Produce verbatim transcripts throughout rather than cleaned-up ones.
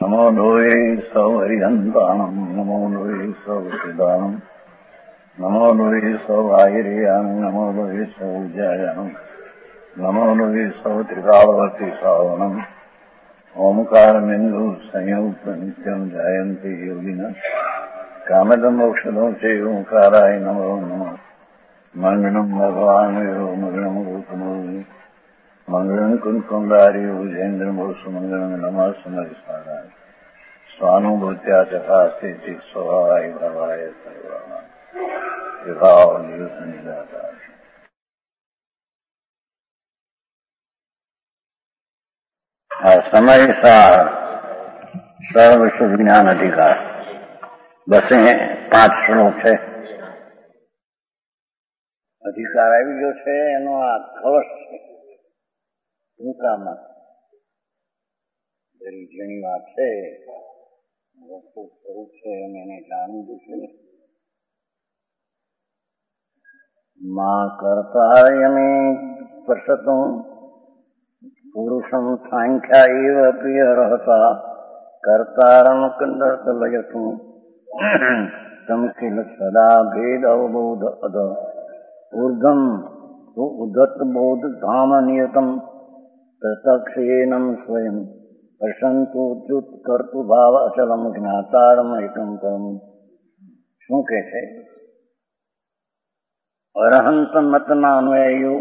નમો લોહે સૌ હરિહંતાણમ નમો લોહે સૌ સિદાનમ નમો લોહે સૌ આયર્યાણમ નમો લોહે સૌ જયાણમ નમો લોહે સૌ ત્રિકાળવતી સાવણમ ઓમકાર બિંદુ સંયુક્ત નિત્યમ જયંતિ યોગિન કામદમ મોક્ષદો છે ઓંકારાય નમો નમઃ મંગળમ ભગવાન વિરો મંગળમ ગોતમો મંગળમ કુંકુંડારી ઉજેન્દ્ર મોક્ષ મંગળમ નમઃ સમરિસારાય સ્વાનુભૂત્યા ચકાસ્તે સ્વભાવાય ભવાય સર્વાના વિભાવ નિયુત નિરાકાર. આ સમયસાર સર્વ શુભ જ્ઞાન અધિકાર બસે પાંચ શ્લોક છે. અધિકાર આવી ગયો છે એનો આ કળશ છે. ટૂંકામાં જરી જેની વાત છે વસ્તુ સ્વરૂપ છે અને એને જાણવું છે. મા કર્તાયમે સ્પર્શતું પુરુષમ સાંખ્યા એવ પ્રિય રહતા કર્તારમ કંદર્ત લયતું સંખિલ સદા ભેદ અવબોધ અદ ઉર્ધમ ઉદત બોધ ધામ નિયતમ તક્ષેનમ સ્વયં પ્રશંતુ ચ્યુત કર્તુ ભાવ અચલમ જ્ઞાતારમ એકમ પરમ. શું કે છે? અરહંત મતના અન્વયીઓ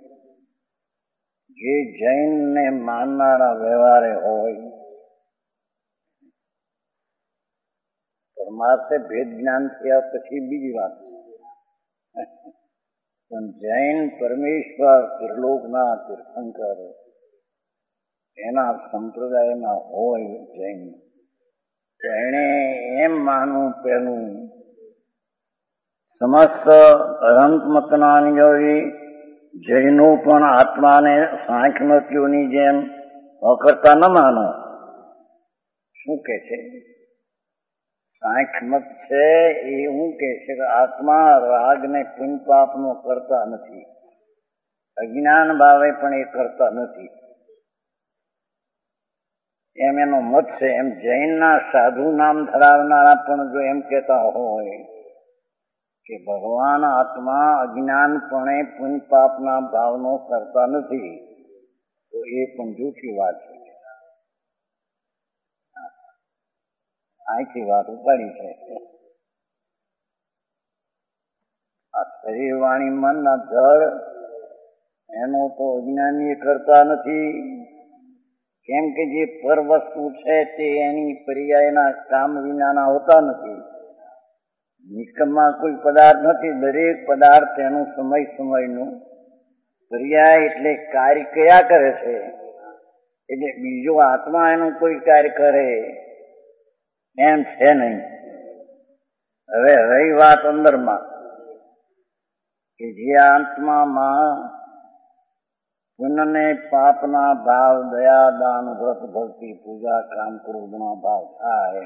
જે જૈનને માનનારા વ્યવહારે હોય પરમાર્થે ભેદ જ્ઞાન થયા પછી બીજી વાત, પણ જૈન પરમેશ્વર ત્રિલોકના તીર્થંકર એના સંપ્રદાયમાં હોય જૈન, એને એમ માનવું પેલું સમસ્ત અનંત મતના અનુયાયી જૈનો પણ આત્માને સાંખ્યમતીઓની જેમ અકર્તા ન માનો. શું કે છે? સાંખ્યમત છે એ શું કે છે કે આત્મા રાગ ને પુણ્ય પાપનો કરતા નથી, અજ્ઞાન ભાવે પણ એ કરતા નથી, એમ એનો મત છે. એમ જૈનના સાધુ નામ ધરાવનારા પણ જો એમ કહેતા હોય કે ભગવાન આત્મા અજ્ઞાનપણે પુણ્ય પાપના ભાવનો કરતા નથી, તો એ પણ જૂઠી વાત છે. આથી વાત ઉપાડી છે. આ શરીર વાણી મનના જળ એનો તો અજ્ઞાની કરતા નથી, કેમ કે જે પર વસ્તુ છે તે એની પર્યાયના કામ વિનાના હોતા નથી. નિકમમાં કોઈ પદાર્થ નથી, દરેક પદાર્થ એનું સમય સમયનું પર્યાય એટલે કાર્ય કયા કરે છે. એટલે બીજો આત્મા એનું કોઈ કાર્ય કરે એમ છે નહીં. હવે રહી વાત અંદરમાં કે જે આત્મામાં પુણ્યને પાપના ભાવ, દયા દાન વ્રત ભક્તિ પૂજા કામ ક્રોધના ભાવ થાય,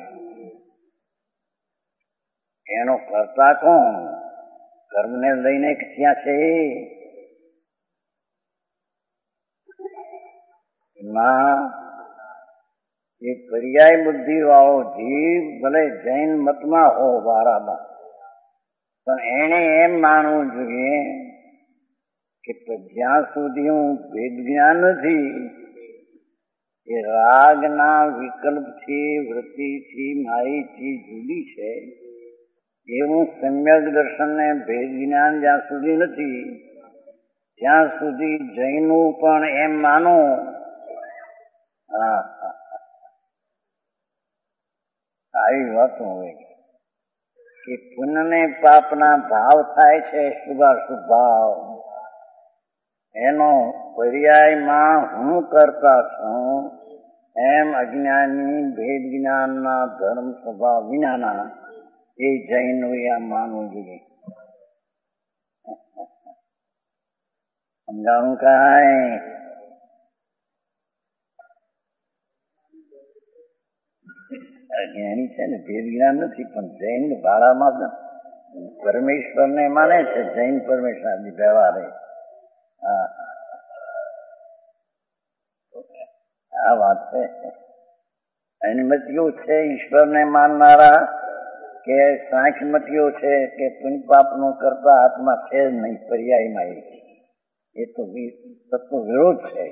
એનો કરતા કોણ? કર્મને લઈને ક્યાં છે? એમાં એ પર્યાય બુદ્ધિ વાળો જીવ ભલે જૈન મતમાં હો વારામાં, પણ એને એમ માનવું જોઈએ કે જ્યાં સુધી હું ભેદ જ્ઞાન નથી, એ રાગના વિકલ્પથી વૃત્તિથી મારીથી જુદી છે, એવું સમ્યક દર્શનને ભેદ જ્ઞાન જ્યાં સુધી નથી ત્યાં સુધી જૈનું પણ એમ માનો. હા, આવી વાતો હોય કે પુણ્યને પાપના ભાવ થાય છે, શુભાશુભ ભાવ, એનો પર્યાયમાં હું કરતા છું, એમ અજ્ઞાની ભેદ જ્ઞાનના ધર્મ સ્વભાવ વિનાના એ જૈનો એમ માનવું જોઈએ. સમજાવું કાંઈ? અજ્ઞાની છે ને ભેદ જ્ઞાન નથી, પણ જૈન ભાડામાં પરમેશ્વરને માને છે, જૈન પરમેશ્વર વ્યવહારે. હા, આ વાત છે. અનમતીઓ છે ઈશ્વરને માનનારા કે સાંખ્યમતીઓ છે કે પુણ્ય પાપનો કરતા આત્મા છે જ નહીં, પર્યાયમાં એ તો તત્વ વિરોધ છે.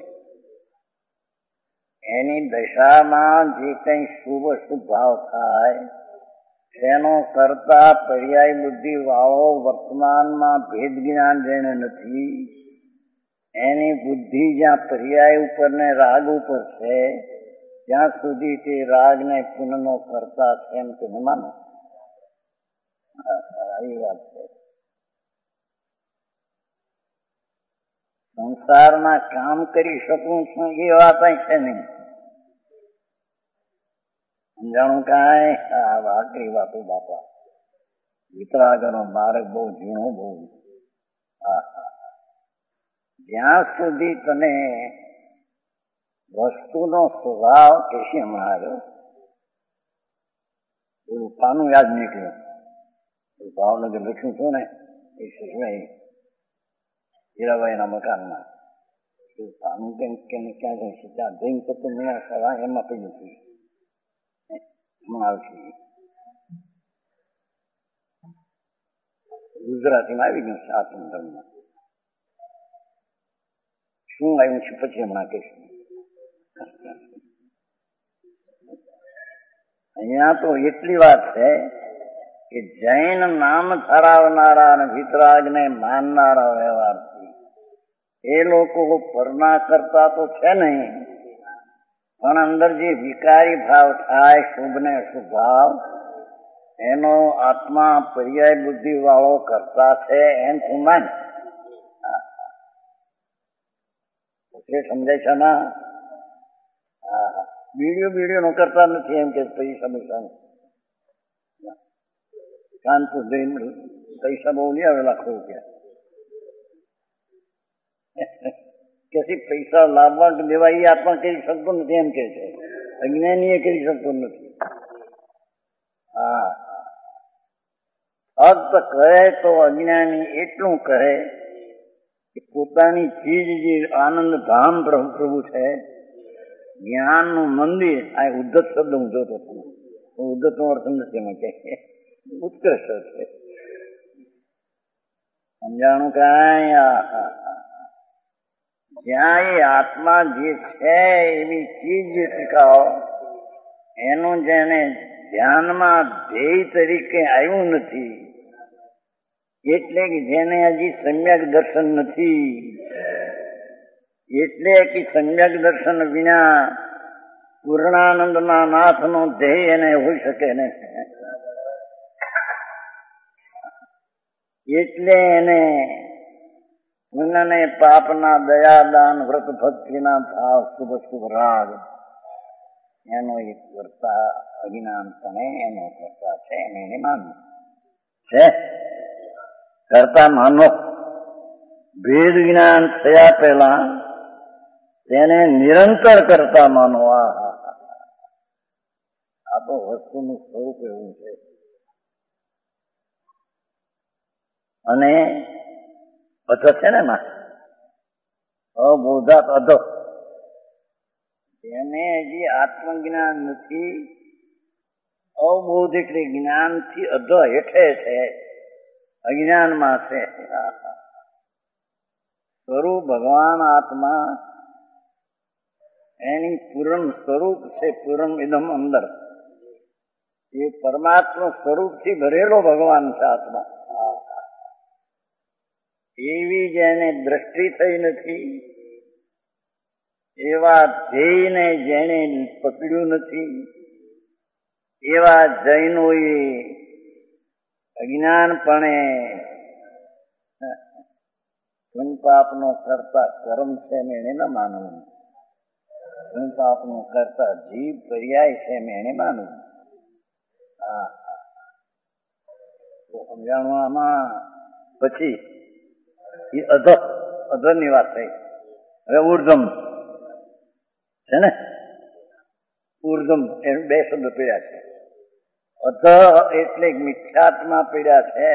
એની દશામાં જે કંઈ શુભ અશુભ ભાવ થાય તેનો કરતા પર્યાય બુદ્ધિ વાળો વર્તમાનમાં ભેદ જ્ઞાન જેને નથી, એની બુદ્ધિ જ્યાં પર્યાય ઉપર ને રાગ ઉપર છે ત્યાં સુધી તે રાગ ને પુનઃનો કરતા છે એમ તમે માનો. એ વાત છે. સંસારમાં કામ કરી શકું છું એ વાત છે નહીં. સમજાણું કાંઈ? આ વાકરી વાતો બાપા. વિતરાગનો માર્ગ બહુ ઝીણો બહુ. જ્યાં સુધી તને વસ્તુનો સ્વભાવ કેસી હમણાં આવ્યો, એવું પાનું યાદ નીકળ્યું. ભાવનગર લખ્યું છું ને એ સુષભાઈ હીરાભાઈના મકાનમાં પાનું કેમ કેમ ક્યાં જઈશું ત્યાં જઈને તો મેળા સવા એમાં પડ્યું હતું. હમણાં આવશે ગુજરાતીમાં આવી ગયું સાત નંબરમાં. શું આવ્યું છે પછી હમણાં કહીશું. અહીંયા તો એટલી વાત છે કે જૈન નામ ધરાવનારા અને વિતરાગને માનનારા વ્યવહારથી એ લોકો પરના કરતા તો છે નહીં, પણ અંદર જે વિકારી ભાવ થાય શુભ ને અશુભ ભાવ એનો આત્મા પર્યાય બુદ્ધિ વાળો કરતા છે એમ તું માન. સમજાય છે ના? બીડીઓ બીડીઓ નો કરતા નથી એમ કે પૈસા પૈસા કાનપુર જઈને પૈસા બહુ લઈ આવે લાખો રૂપિયા કે પૈસા લાવવા દેવા એ આત્મા કરી શકતો નથી એમ કે છે. અજ્ઞાની એ કરી શકતો નથી. હા, ફક્ત કહે તો અજ્ઞાની એટલું કહે કે પોતાની ચીજ જે આનંદ ધામ પ્રભુ છે, જ્ઞાનનું મંદિર. આ ઉદ્ધત શબ્દ હું જોતો હતો. ઉદ્ધત નો અર્થ નથી એમાં કે ઉત્કૃષ્ટ છે. સમજાણું કાંઈ? જ્યાં એ આત્મા જે છે એવી ચીજ ટીકાઓ એનું જેને ધ્યાનમાં ધ્યેય તરીકે આવ્યું નથી, એટલે કે જેને હજી સમ્યક દર્શન નથી, એટલે કે સમ્યક દર્શન વિના પૂર્ણાનંદના નાથનો ધ્યેય એને હોઈ શકે નહીં. એટલે એને પુણ્યને પાપના દયાદાન વ્રત ભક્તિના ભાવ શુભ શુભ રાગ એનો એક કરતા અજ્ઞાનપણે એનો કરતા છે એમ એને માનવું છે. કરતા માનો ભેદ જ્ઞાન થયા પહેલા તેને નિરંતર કરતા માનો. આ તો વસ્તુનું સ્વરૂપ એવું છે. અને અધ છે ને માં અબોધાત અધ, તેને હજી આત્મજ્ઞાન નથી, અબોધ એટલે જ્ઞાનથી અધ હેઠે છે, અજ્ઞાનમાં છે. સ્વરૂપ ભગવાન આત્મા એની પૂર્ણ સ્વરૂપ છે. પૂર્ણ ઇદમ અંદર એ પરમાત્મા સ્વરૂપથી ભરેલો ભગવાન છે આત્મા. એવી જેને દ્રષ્ટિ થઈ નથી, એવા ધ્યેયને જેને પકડ્યું નથી, એવા જૈનોએ અજ્ઞાનપણે પુણ્ય પાપનો કરતા કર્મ છે ને એને ન માનવું, પુણ્ય પાપનો કરતા જીવ પર્યાય છે ને એને માનવું. હા, સમજાણું આમાં. પછી એ અધ અધ ની વાત થઈ. હવે ઉર્ધમ છે ને, ઉર્ધમ એ બે શબ્દ પીડ્યા છે. અધ એટલે મિથ્યાત્મા પીડ્યા છે.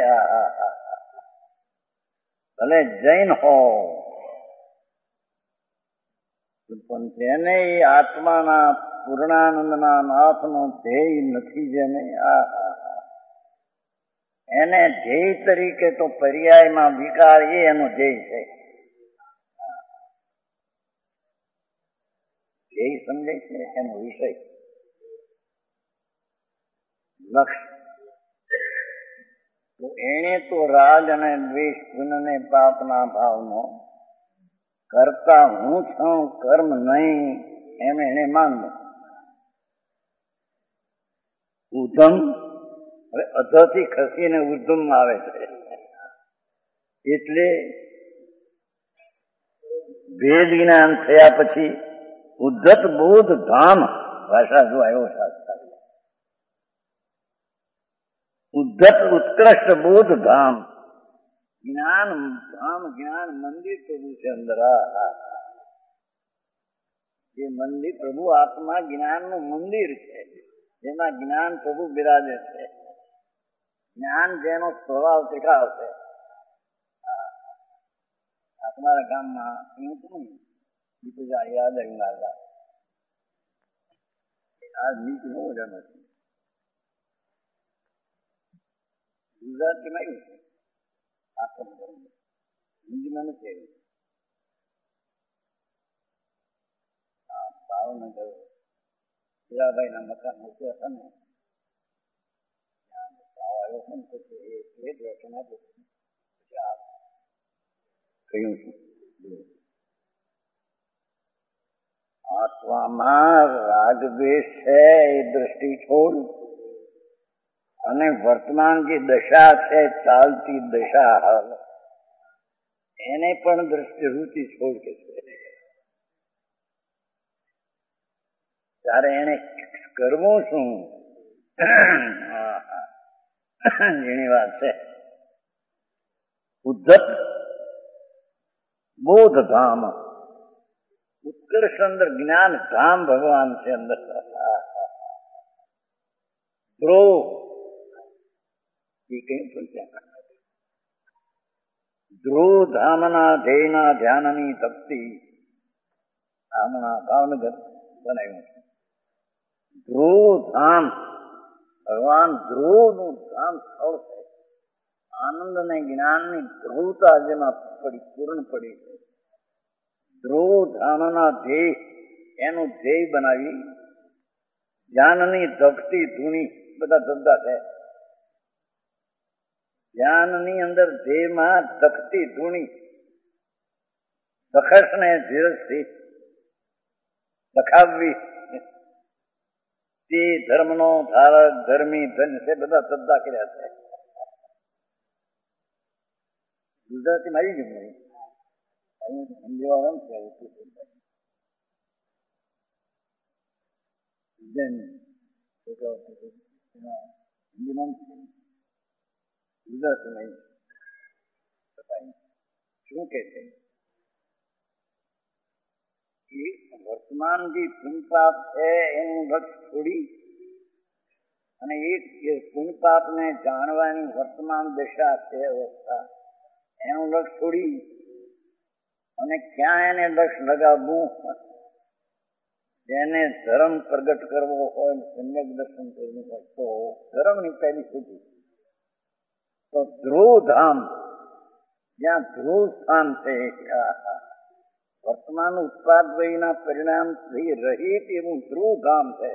ભલે જૈન હો પણ જેને એ આત્માના પૂર્ણાનંદના નાથનો ધ્યેય નથી, જેને આ એને ધ્યેય તરીકે તો પર્યાયમાં વિકાર એ એનો ધ્યેય છે. ધ્યેય સમજે છે એનો વિષય, લક્ષ્ય. તો એને તો રાગ અને દ્વેષ, પુણ્ય પાપના ભાવનો કરતા હું છું, કર્મ નહીં, એમ એને માનવું. ઉધમ હવે અધથી ખસીને ઉધમ આવે છે, એટલે ભેદ જ્ઞાન થયા પછી ઉદ્ધત બોધ ધામ ભાષા જો આવ્યો શાસ્ત્ર, ઉદ્ધત ઉત્કૃષ્ટ બોધ ધામ જ્ઞાન ધામ, જ્ઞાન મંદિર પ્રભુ છે અંદર. એ મંદિર પ્રભુ આત્મા જ્ઞાનનું મંદિર છે, જેમાં જ્ઞાન પ્રભુ બિરાજે છે. જ્ઞાન જેનો સ્વભાવ દેખાવ છે. તમારા ગામમાં એવું હતું ને, બીજા યાદ આવ્યું લાગા આ નીચ નો વજન હતું. ગુજરાતીમાં આવ્યું છે, આખમ હિન્દીમાં નથી આવ્યું. હા, ભાવનગર હીરાભાઈ ના મકાન મૂકે હતા ને, આવ્યો છે ને પછી એ વેતન આપ્યું. પછી આ કહ્યું છું, આત્મામાં રાગ દ્વેષ છે એ દ્રષ્ટિ છોડ, અને વર્તમાન જે દશા છે, ચાલતી દશા હાલ, એને પણ દ્રષ્ટિ રૂચિ છોડ કે છે. ત્યારે એને કરવું શું? જેની વાત છે ઉદ્ધત બોધ ધામ, ઉત્કર્ષ અંદર જ્ઞાન ધામ ભગવાન છે અંદર. ધ્રુવ એ કઈ પણ ત્યાં ધ્રુવ ધામના ધ્યેયના ધ્યાનની તપતી હમણાં ભાવનગર બનાવ્યું છે. ધ્રુવ ધામ ભગવાન ધ્રુવનું ધામ સ્થળ છે. આનંદ અને જ્ઞાનની ધ્રુવતા જેમાં પડી પૂર્ણ પડી છે. ધ્રુવ ધામના ધ્યેય એનું ધ્યેય બનાવી જ્ઞાનની ધકતી ધૂણી બધા ધંધા છે. જ્ઞાનની અંદર ધ્યેયમાં ધકતી ધૂણી દખસને ધીરજથી દખાવવી, તે ધર્મનો ધારક ધર્મી ધન છે, બધા ધંધા કર્યા છે. ગુજરાતી મારી ગયું નહીં, હિન્દી વાળા છે હિન્દીમાં ગુજરાતી નહીં. શું કે છે? વર્તમાન જે પુણ્યપાપ છે એનું લક્ષ છોડી અને એક પુણ્યપાપ ને જાણવાની વર્તમાન દશા છે, અવસ્થા, એનું લક્ષ છોડી અને ક્યાં એને લક્ષ લગાવવું? જેને ધર્મ પ્રગટ કરવો હોય, સમ્યક દર્શન કરવું હોય તો ધર્મની પહેલી સુધી તો ધ્રુવ ધામ, જ્યાં ધ્રુવ સ્થાન છે, વર્તમાન ઉત્પાદ વયના પરિણામથી રહિત એવું ધ્રુવ ધામ છે.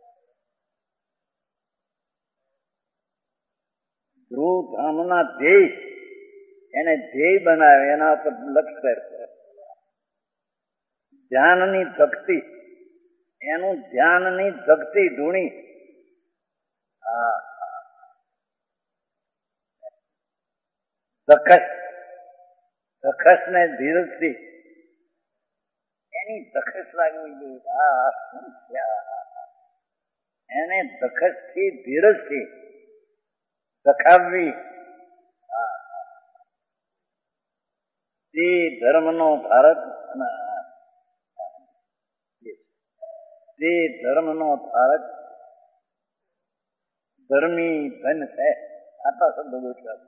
ધ્રુવ ધામના ધ્યેય એને ધ્યેય બનાવે, એના પર લક્ષ્ય કરે. ધ્યાનની ભક્તિ, એનું ધ્યાનની ભક્તિ ધૂણી દખસ, દખસ ને ધીરજથી એની દખસ લાગવી જોઈએ. આ શું છે? એને દખસ થી ધીરજથી દખાવવી, તે ધર્મનો ભારત, તે ધર્મનો ધારક ધર્મી ધન છે. આટલા શબ્દો ગોઠવ્યા.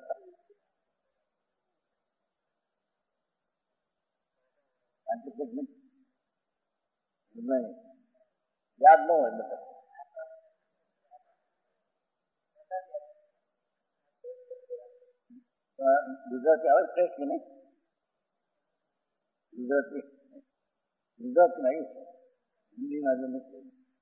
નહીં, યાદ ન હોય બધા. ગુજરાતી આવે છે કે નહીં? ગુજરાતી ગુજરાતમાં આવ્યું છે, હિન્દીમાં જો નથી.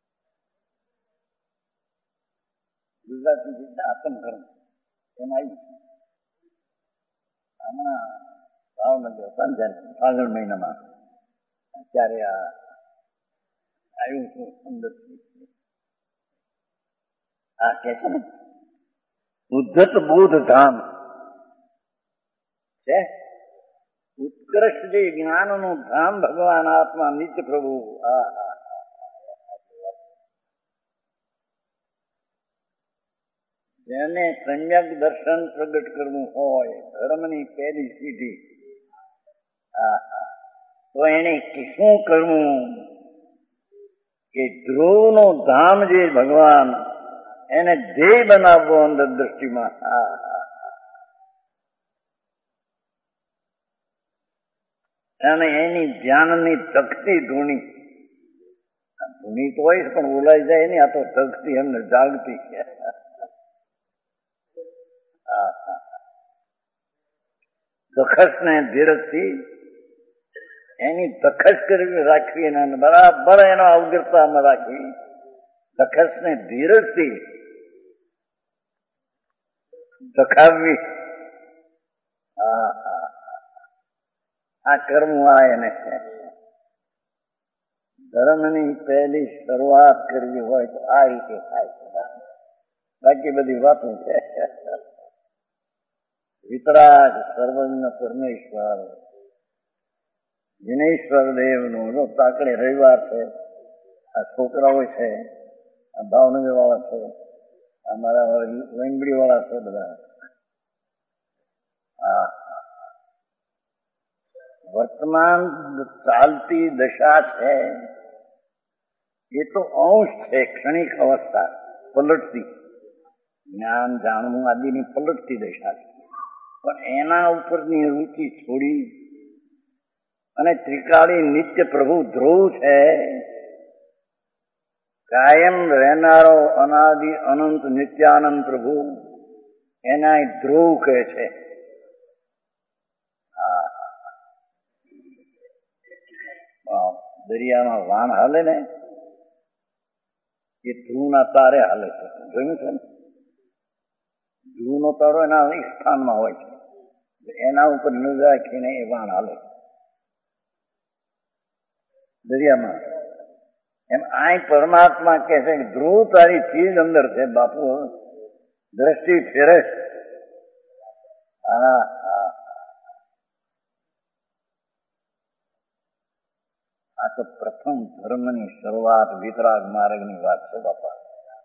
ગુજરાતી જે આતમ ધર્મ એમાં આવ્યું છે. હમણાં ભાવનગર હતા ફાગણ મહિનામાં ત્યારે આ આવ્યું છું. સુંદરથી આ કે છે ને ઉદ્ધત બોધ ધામ છે, ઉત્કૃષ્ટ જે જ્ઞાનનું ધામ ભગવાન આત્મા નિત્ય પ્રભુ. આ જેને સમ્યક દર્શન પ્રગટ કરવું હોય ધર્મની પહેલી સીધી, તો એને શું કરવું કે ધ્રુવનું ધામ જે ભગવાન એને ધ્યેય બનાવવો અંદર દ્રષ્ટિમાં. અને એની ધ્યાનની તકતી ધૂણી ધૂણી તો હોય પણ બોલાઈ જાય નહીં, આ તો તકતી એમને જાગતી છે. દખસ ને ધીરજથી એની દખસ કરવી રાખવી અને બરાબર એનો અવગરતામાં રાખવી. દખસ ને ધીરજથી દખાવવી. હા હા આ કરવું આ એને ધર્મની પહેલી શરૂઆત કરવી હોય તો આ રીતે થાય. બાકી બધી વાતો છે. વિતરાગ સર્વજ્ઞ પરમેશ્વર વિનેશ્વર દેવનું તાકડે રવિવાર છે. આ છોકરાઓ છે, આ ભાવનગર વાળા છે, અમારા વેંગડી વાળા છે બધા. હા વર્તમાન ચાલતી દશા છે એ તો અંશ છે, ક્ષણિક અવસ્થા પલટતી. જ્ઞાન જાણવું આદિની પલટતી દશા છે. પણ એના ઉપરની રૂચિ છોડી અને ત્રિકાળી નિત્ય પ્રભુ ધ્રુવ છે, કાયમ રહેનારો અનાદિ અનંત નિત્યાનંદ પ્રભુ, એના ધ્રુવ કહે છે. દરિયામાં વાન હાલે ને એ ધ્રુવના તારે હાલે છે. જોયું છે ને? ધ્રુવનો તારો એના સ્થાનમાં હોય છે, એના ઉપર નજર રાખીને એ વાન હાલે દરિયામાં. એમ આ પરમાત્મા કહે છે કે ધ્રુવ તારી ચીજ અંદર છે બાપુ, દ્રષ્ટિ ફેરે. હા હા આ તો પ્રથમ ધર્મની શરૂઆત વિતરાગ માર્ગની વાત છે બાપા.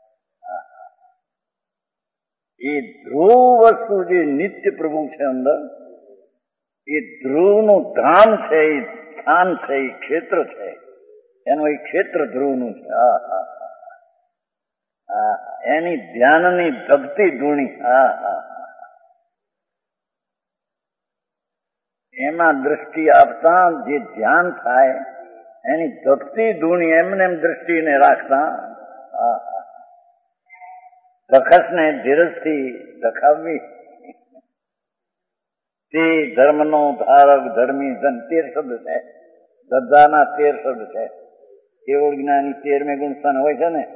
એ ધ્રુવ વસ્તુ જે નિત્ય પ્રભુ છે અંદર, એ ધ્રુવનું ધામ છે, એ સ્થાન છે, એ ક્ષેત્ર છે, એનું એ ક્ષેત્ર ધ્રુવનું છે. હા હા હા એની ધ્યાનની ધગતી ધૂણી. હા હા એમાં દ્રષ્ટિ આપતા જે ધ્યાન થાય એની ધગતી ધૂણી એમને એમ દ્રષ્ટિને રાખતા. હા દખસને ધીરજથી દખાવવી. તે ધર્મનો ધારક ધર્મી ધન તેર શબ્દ છે, શ્રદ્ધાના તેર શબ્દ છે. કેવળ જ્ઞાની તેરમે ગુણસ્થાન હોય છે ને.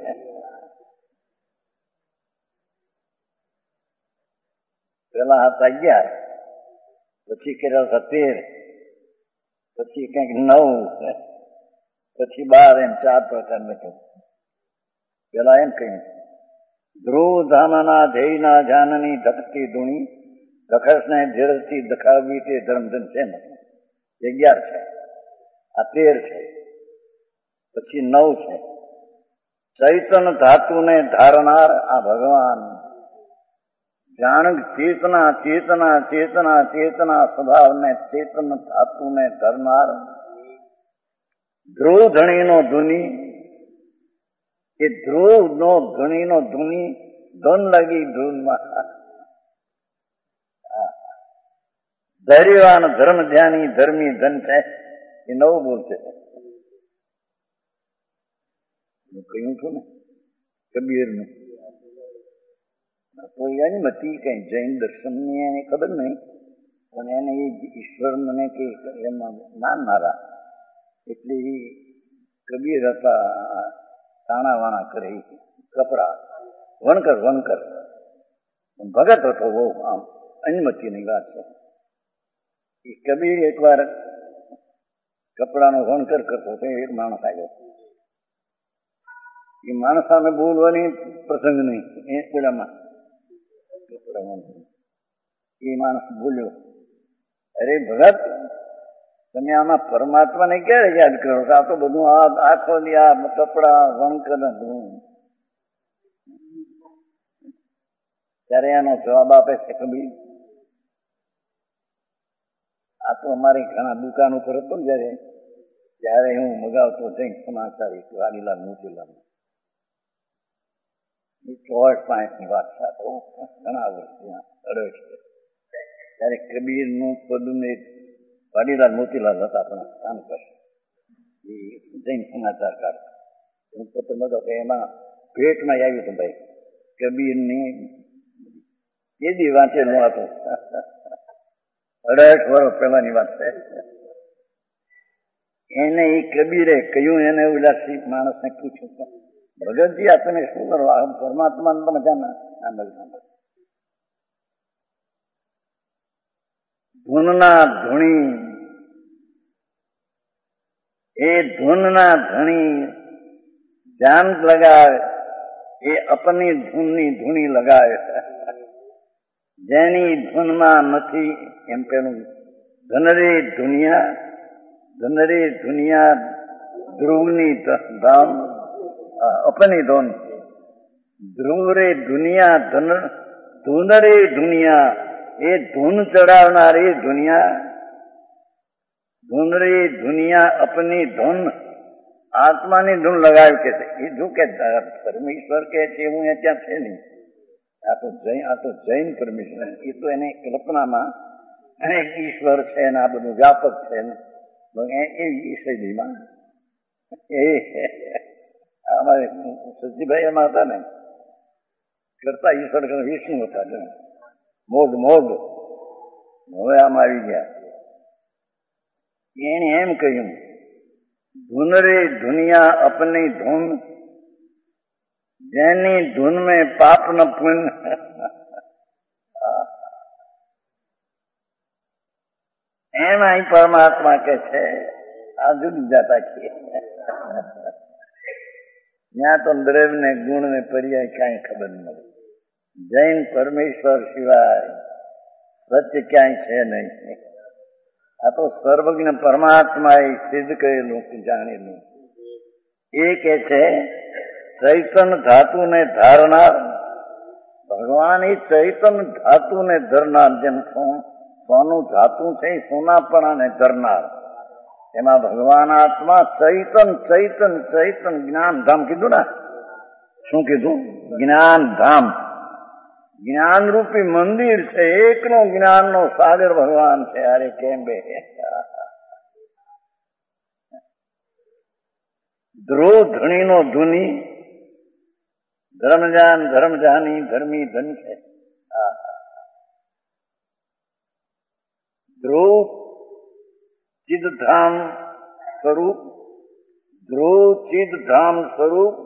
પેલા હતા અગિયાર, પછી કર્યા હતા તેર, પછી કંઈક નવ, પછી બાર, એમ ચાર પ્રકાર લખ્યું. પેલા એમ કહ્યું ધ્રુવ ધામના ધ્યેયના જાનની ધકતી ધૂણી, દખસને ધીરજથી દખાવવી તે ધર્મધન છે ને. અગિયાર છે, આ તેર છે, પછી નવ છે. ચૈતન ધાતુને ધારનાર આ ભગવાન, જાણ ચેતના ચેતના ચેતના ચેતના સ્વભાવને ચેતન ધાતુને ધરનાર ધ્રુવ ધણીનો ધુની. એ ધ્રુવ નો ધુનીનો ધુની ધન લાગી ધૂનમાં. ધૈર્યવાન ધર્મ ધ્યાની ધર્મી ધન છે. એ નવું બોલ છે. હું કહ્યું છું ને કબીરનું તો અનુમતિ કઈ જૈન દર્શનની એને ખબર નહીં, પણ એને એ ઈશ્વર મને કે એમાં માનનારા એટલે એ કબીર હતા, તાણા વાણા કરે કપડા વણકર વણકર ભગત હતો બહુ, આમ અનુમતિની વાત છે. એ કબીર એકવાર કપડાનો વણકર કરતો હતો, એક માણસ આવ્યો. એ માણસ સામે બોલવાની પ્રસંગ નહીં, એ પેલામાં એ માણસ બોલ્યો, અરે ભગત તમે આમાં પરમાત્માને ક્યારે યાદ કરો છો? આ તો બધું આ આખો દી આ કપડા વણકર ધૂમ. ત્યારે એનો જવાબ આપે છે કબીર, આ તો અમારી ઘણા દુકાન ઉપર હતો ને જયારે ત્યારે હું મગાવતો જઈ સમાચાર વાડીલાલ મોતીલાલ ચોવીસ પાંચ ની વાત છે, તો ઘણા વર્ષ અડસ ત્યારે કબીર નું પદું વાડીલાલ મોતીલાલ હતા, પણ કામ કરશે એ જૈન સમાચાર કાઢતા. હું પોતે મગો કે એમાં ભેટમાં આવ્યું હતું ભાઈ કબીર ની એ દી વાંચેલું હતું, અઢાર વર્ષ પહેલાની વાત છે. એને એ કબીરે કહ્યું, એને ઉલ્લાસી માણસને પૂછ્યું, ભગતજી આ તમે શું કરો? આ પરમાત્મા તો મજાના સાંભળ ધૂનના ધૂણી એ ધૂનના ધણી ધ્યાન લગાવે એ અપની ધૂનની ધૂણી લગાવે, જેની ધૂનમાં નથી એમ પેલું ધનરી દુનિયા ધનરી દુનિયા ધ્રુવની ધામ અપની ધૂન ધ્રુવ રે દુનિયા ધન ધૂન રે દુનિયા એ ધૂન ચડાવનારી દુનિયા ધૂન રે દુનિયા અપની ધૂન આત્માની ધૂન લગાવી કે છે. એ જો કે પરમેશ્વર કે છે હું એ ત્યાં છે નહીં, આ તો જૈન આ તો જૈન પરમેશ્વર, એ તો એને કલ્પનામાં અનેક ઈશ્વર છે ને આ બધું વ્યાપક છે ને એ શૈલીમાં એ અમારે સચીભાઈ એમાં હતા ને કરતા ઈશ્વર વિષ્ણુ હતા, મોગ મોગ હવે આમ આવી ગયા. એને એમ કહ્યું ધૂન રે દુનિયા અપની ધૂન જેની ધૂન મેં પાપ ન પુण्य. એમ અહીં પરમાત્મા કે છે આ જુદી જાતા છીએ, ત્યાં તો દ્રવ્ય ને ગુણ ને પર્યાય કાંઈ ખબર ન મળે. જૈન પરમેશ્વર સિવાય સત્ય ક્યાંય છે નહીં. આ તો સર્વજ્ઞ પરમાત્મા એ સિદ્ધ કરેલું જાણેલું. એ કે છે ચૈતન ધાતુ ને ધારનાર ભગવાન એ ચૈતન ધાતુ ને ધરનાર, જેમ સોનું ધાતુ છે સોનાપણાને ધરનાર, એમાં ભગવાન આત્મા ચૈતન ચૈતન ચૈતન જ્ઞાન ધામ કીધું ને, શું કીધું? જ્ઞાન ધામ, જ્ઞાન રૂપી મંદિર છે, એકનો જ્ઞાન નો સાગર ભગવાન છે. અરે કેમ બે ધ્રુવ ધણી નો ધુની ધર્મજાન ધર્મજાની ધર્મી ધન છે. ધ્રુવ ચિદધામ સ્વરૂપ ધ્રુવ ચિદધામ સ્વરૂપ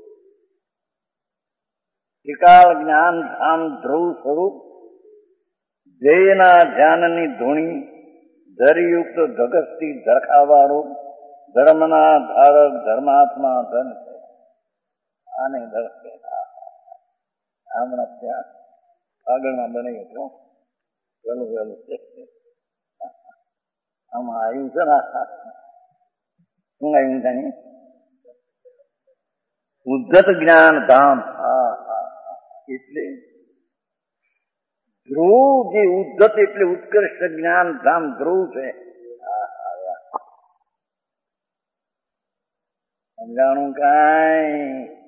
ત્રિકાળ જ્ઞાન ધામ ધ્રુવ સ્વરૂપ ધ્યેયના ધ્યાનની ધૂણી ધરયુક્ત ધગસથી ધરખાવાળું ધર્મના ધારક ધર્માત્મા ધન છે. આને દર્શે હમણાં ત્યાં આગળમાં બની હતું વહેલું વહેલું છે આમાં આવ્યું છે ને શું આવ્યું જાણીએ ઉદ્ધત જ્ઞાન ધામ. હા હા એટલે ધ્રુવ જે ઉદ્ધત એટલે ઉત્કૃષ્ટ જ્ઞાન ધામ ધ્રુવ છે. સમજાણું કાંઈ?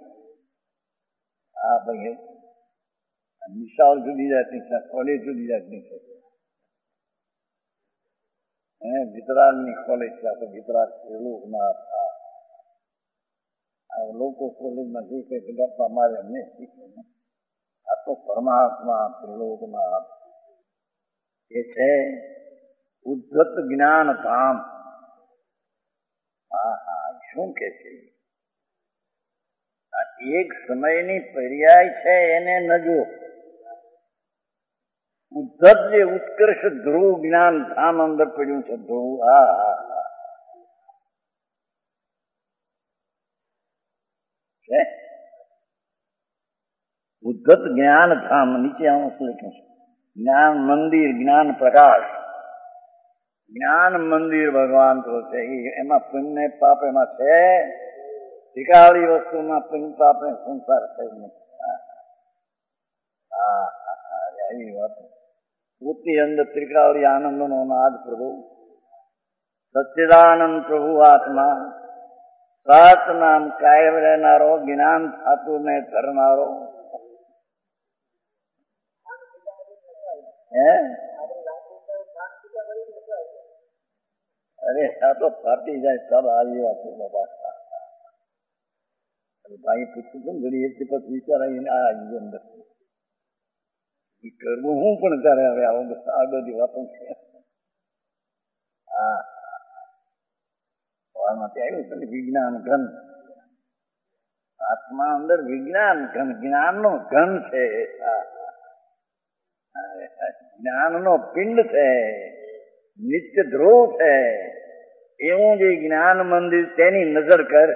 હા ભાઈ નિશાળ જુદી જાતની છે, કોલેજ જુદી જાતની છે. વિતરાગની કોલેજ છે, તો વિતરાગ એવું ના લોકો કોલેજમાં શીખે છે ગપ્પા મારે એમને શીખે ને આ તો પરમાત્મા ત્રિલોકના એ છે ઉદ્ધત જ્ઞાન ધામ. હા હા શું કે છે એક સમયની પર્યાય છે એને ન જો. ઉદ્ધત જે ઉત્કર્ષ ધ્રુવ જ્ઞાન ધામ અંદર પડ્યું છે ધ્રુવ. હા હા હા છે ઉદ્ધત જ્ઞાન ધામ. નીચે આવું લખ્યું છે જ્ઞાન મંદિર જ્ઞાન પ્રકાશ જ્ઞાન મંદિર ભગવાન તો છે એમાં પુણ્ય પાપ એમાં છે ત્રિકાળી વસ્તુમાં પુણ્ય પાપ ને સંસાર થઈ નથી. હા હા એવી વાત પોતી અંદર ત્રિકાળી આનંદ નો નાદ પ્રભુ સચ્ચિદાનંદ પ્રભુ આત્મા સાત નામ કાયમ રહેનારો જ્ઞાન થાતું ને ધરનારો. હે અરે આ તો ફાટી જાય સબ આવી વાત બાબા. ભાઈ પૂછ્યું છે ને ઘડી એટલી પછી વિચાર આવીને આ આવી અંદર કરવું હું પણ ત્યારે હવે આવું આ બધી વાતો છે. હા માંથી આવ્યું છે ને વિજ્ઞાન ઘન આત્મા અંદર વિજ્ઞાન ઘન જ્ઞાન નો ઘન છે. જ્ઞાન નો પિંડ છે નિત્ય ધ્રુવ છે એવું જે જ્ઞાન મંદિર તેની નજર કર.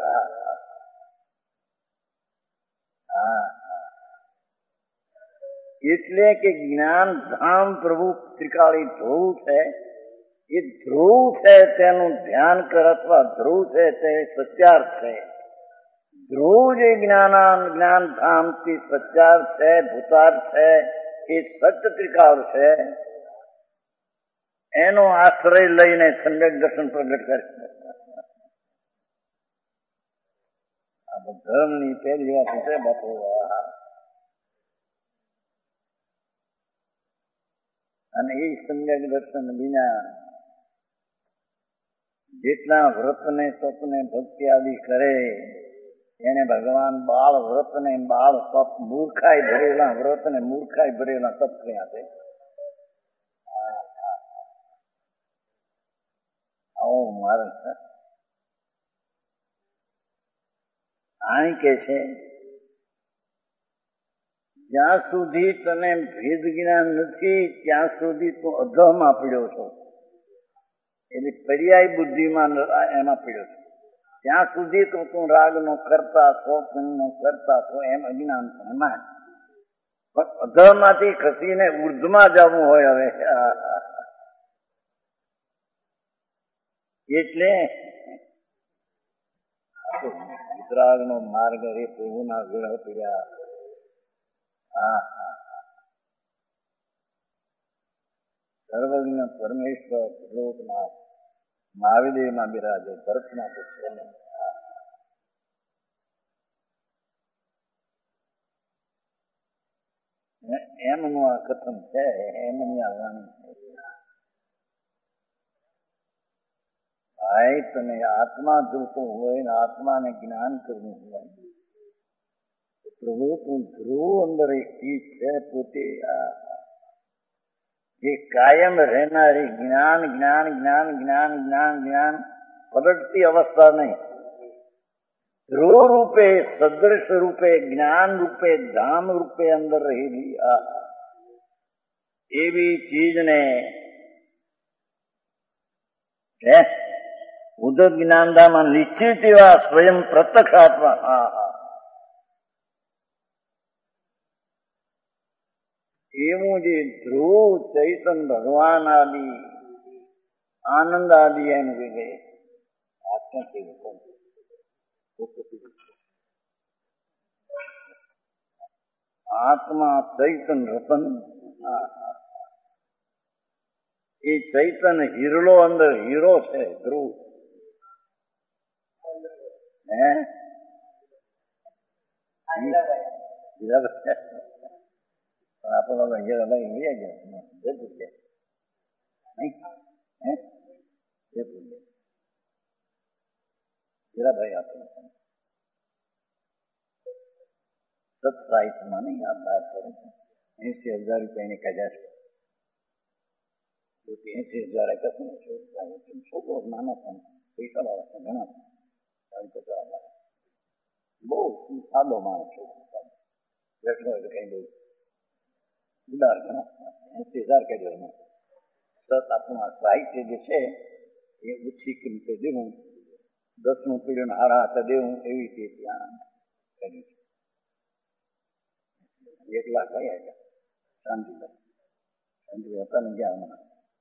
એટલે કે જ્ઞાન ધામ પ્રભુ ત્રિકાળી ધ્રુવ છે એ ધ્રુવ છે તેનું ધ્યાન કર અથવા ધ્રુવ છે તે સત્યાર્થ છે. ધ્રુવ જે જ્ઞાન જ્ઞાન ધામ થી સત્યાર્થ છે ભૂતાર્થ છે એ સત્ય ત્રિકાળ છે એનો આશ્રય લઈને સમ્યક દર્શન પ્રગટ કરે. ધર્મ ની પહેલી વાત છે બાપુ. અને એ સમ્યક દર્શન વિના જેટલા વ્રત ને તપ ને ભક્તિ આદિ કરે એને ભગવાન બાળ વ્રત ને બાળ તપ મૂર્ખાઈ ભરેલા વ્રત ને મૂર્ખાઈ ભરેલા તપ કર્યા છે. આવો મારે આણી કે છે જ્યાં સુધી તને ભેદ જ્ઞાન નથી ત્યાં સુધી તું અધમાં પડ્યો છો. એટલે પર્યાય બુદ્ધિમાં એમાં પડ્યો છો. ત્યાં સુધી તો તું રાગનો કરતા છો પુણ્યનો કરતા છો એમ અજ્ઞાન એમાં પણ અધમાંથી ખસીને ઉર્ધમાં જવું હોય હવે એટલે વિતરાગ નો માર્ગ રે પ્રભુના વિરહ પીડ્યા. હા હા સર્વજ્ઞ પરમેશ્વર લોકનાથ મહાવિદેવમાં બિરાજે ભરતના પુત્ર એમનું આ કથન છે એમની આ વાણી છે. ભાઈ તને આત્મા જોતો હોય ને આત્માને જ્ઞાન કરવું હોય પ્રભુ તું ધ્રુવ અંદર એક ચીજ છે પોતે જે કાયમ રહેનારી જ્ઞાન જ્ઞાન જ્ઞાન જ્ઞાન જ્ઞાન જ્ઞાન પલટતી અવસ્થા નહીં. ધ્રુવ રૂપે સદૃશ રૂપે જ્ઞાન રૂપે ધામ રૂપે અંદર રહેલી આ એવી ચીજને ઉદક જ્ઞાનદામાં નિશ્ચિત એવા સ્વયં પ્રત્યક્ષ આત્મા. હા હા એવું જે ધ્રુવ ચૈતન ભગવાન આદિ આનંદ આદિ એમ કે આત્મા ચૈતન રતન એ ચૈતન હીરલો અંદર હીરો છે ધ્રુવ. હે આપણો હીરા લઈ લઈ ગયા જયપુર ગયા નહીં હે જયપુર ગયા હીરાભાઈ આપણે સત સાહિત્યમાં નહીં આ બહાર પડે છે. એસી હજાર રૂપિયાની કજાશ એસી હજાર છોકરો નાનો પણ પૈસા વાળા છે ઘણા બહુ સાદો માણસ છોકરો બેઠો હોય તો કઈ બહુ ઉદાર ઘણા એસી હજાર કજાશ સત આપણું સાહિત્ય જે છે એ ઓછી કિંમતે દેવું, દસનું પીડ્યું હારા હાથે દેવું એવી રીતે ત્યાં કર્યું છે. એક લાખ ભાઈ ગયા શાંતિભાઈ શાંતિભાઈ હતા ને ગયા હમણાં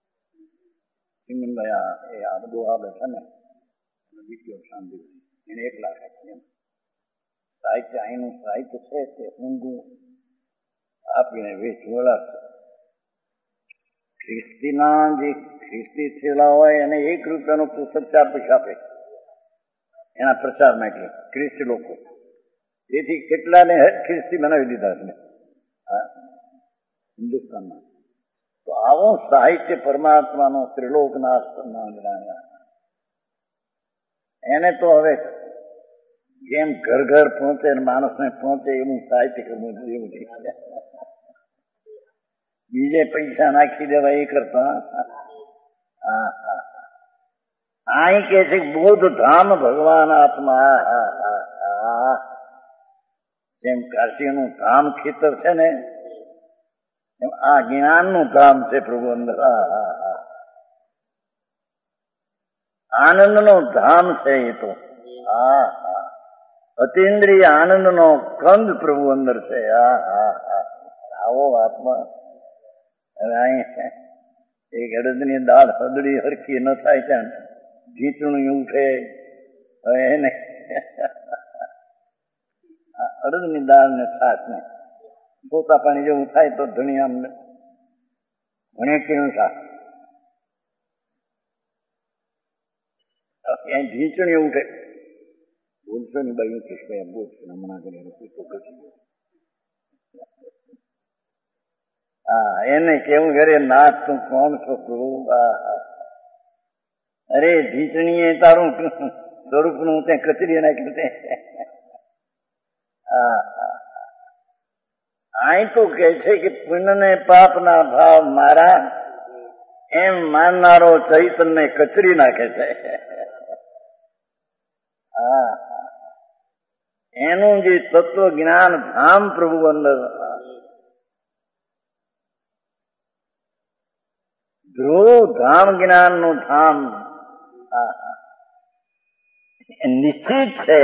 ચિમનભાઈ એ આ બધું આવે છે ને વિક્યો શાંતિભાઈ એને એક લાખ આપ્યા. એમ સાહિત્ય અહીંનું સાહિત્ય છે તે ઊંધું આપીને વેચવડા ખ્રિસ્તીના જે ખ્રિસ્તી થયેલા હોય અને એક રૂપિયાનો પુસ્તક ચાર પૈસા આપે એના પ્રચાર માટે ખ્રિસ્તી લોકો. તેથી કેટલાને ખ્રિસ્તી બનાવી દીધા છે હિન્દુસ્તાનમાં. તો આવો સાહિત્ય પરમાત્માનો ત્રિલોકનાથ એને તો હવે જેમ ઘર ઘર પહોંચે માણસને પહોંચે એવું સાહિત્ય કરવું એવું છે. બીજે પૈસા નાખી દેવા એ કરતા હા હા અહીં કે છે બૌદ્ધ ધામ ભગવાન આત્મા. હા હા હા જેમ કાશીનું ધામ ખેતર છે ને એમ આ જ્ઞાનનું ધામ છે પ્રભુ અંદર. હા હા હા આનંદનું ધામ છે એ તો. હા હા અતિન્દ્રિય આનંદનો કંદ પ્રભુ અંદર છે. હા હા હા આવો આત્મા. હવે અહીં એક અડદની દાળ હદડી હરખી ન થાય ત્યાં ઢીંચણું ઉઠે. હવે એને અડદની દાળ ને છાસ ને પોતા પાણી જેવું થાય તો ધણી આમ ભણે કેવું શાક ક્યાંય ઢીંચણી ઉઠે. બોલશો ની બાઈ કૃષ્ણ બોલશે હમણાં કરી તો ઘસી હા એને કેવું કરે નાથ તું કોણ છો પ્રભુ. અરે ઢીંચણીએ તારું સ્વરૂપ નું ત્યાં કચરી નાખ્યું તે. અહીં તો કે છે કે પુણ્ય ને પાપ ના ભાવ મારા એમ માનનારો ચૈતન્ય કચરી નાખે છે. હા એનું જે તત્વ જ્ઞાન ધામ પ્રભુ અંદર ધ્રુવ ધામ જ્ઞાન નું ધામ નિશ્ચિત છે.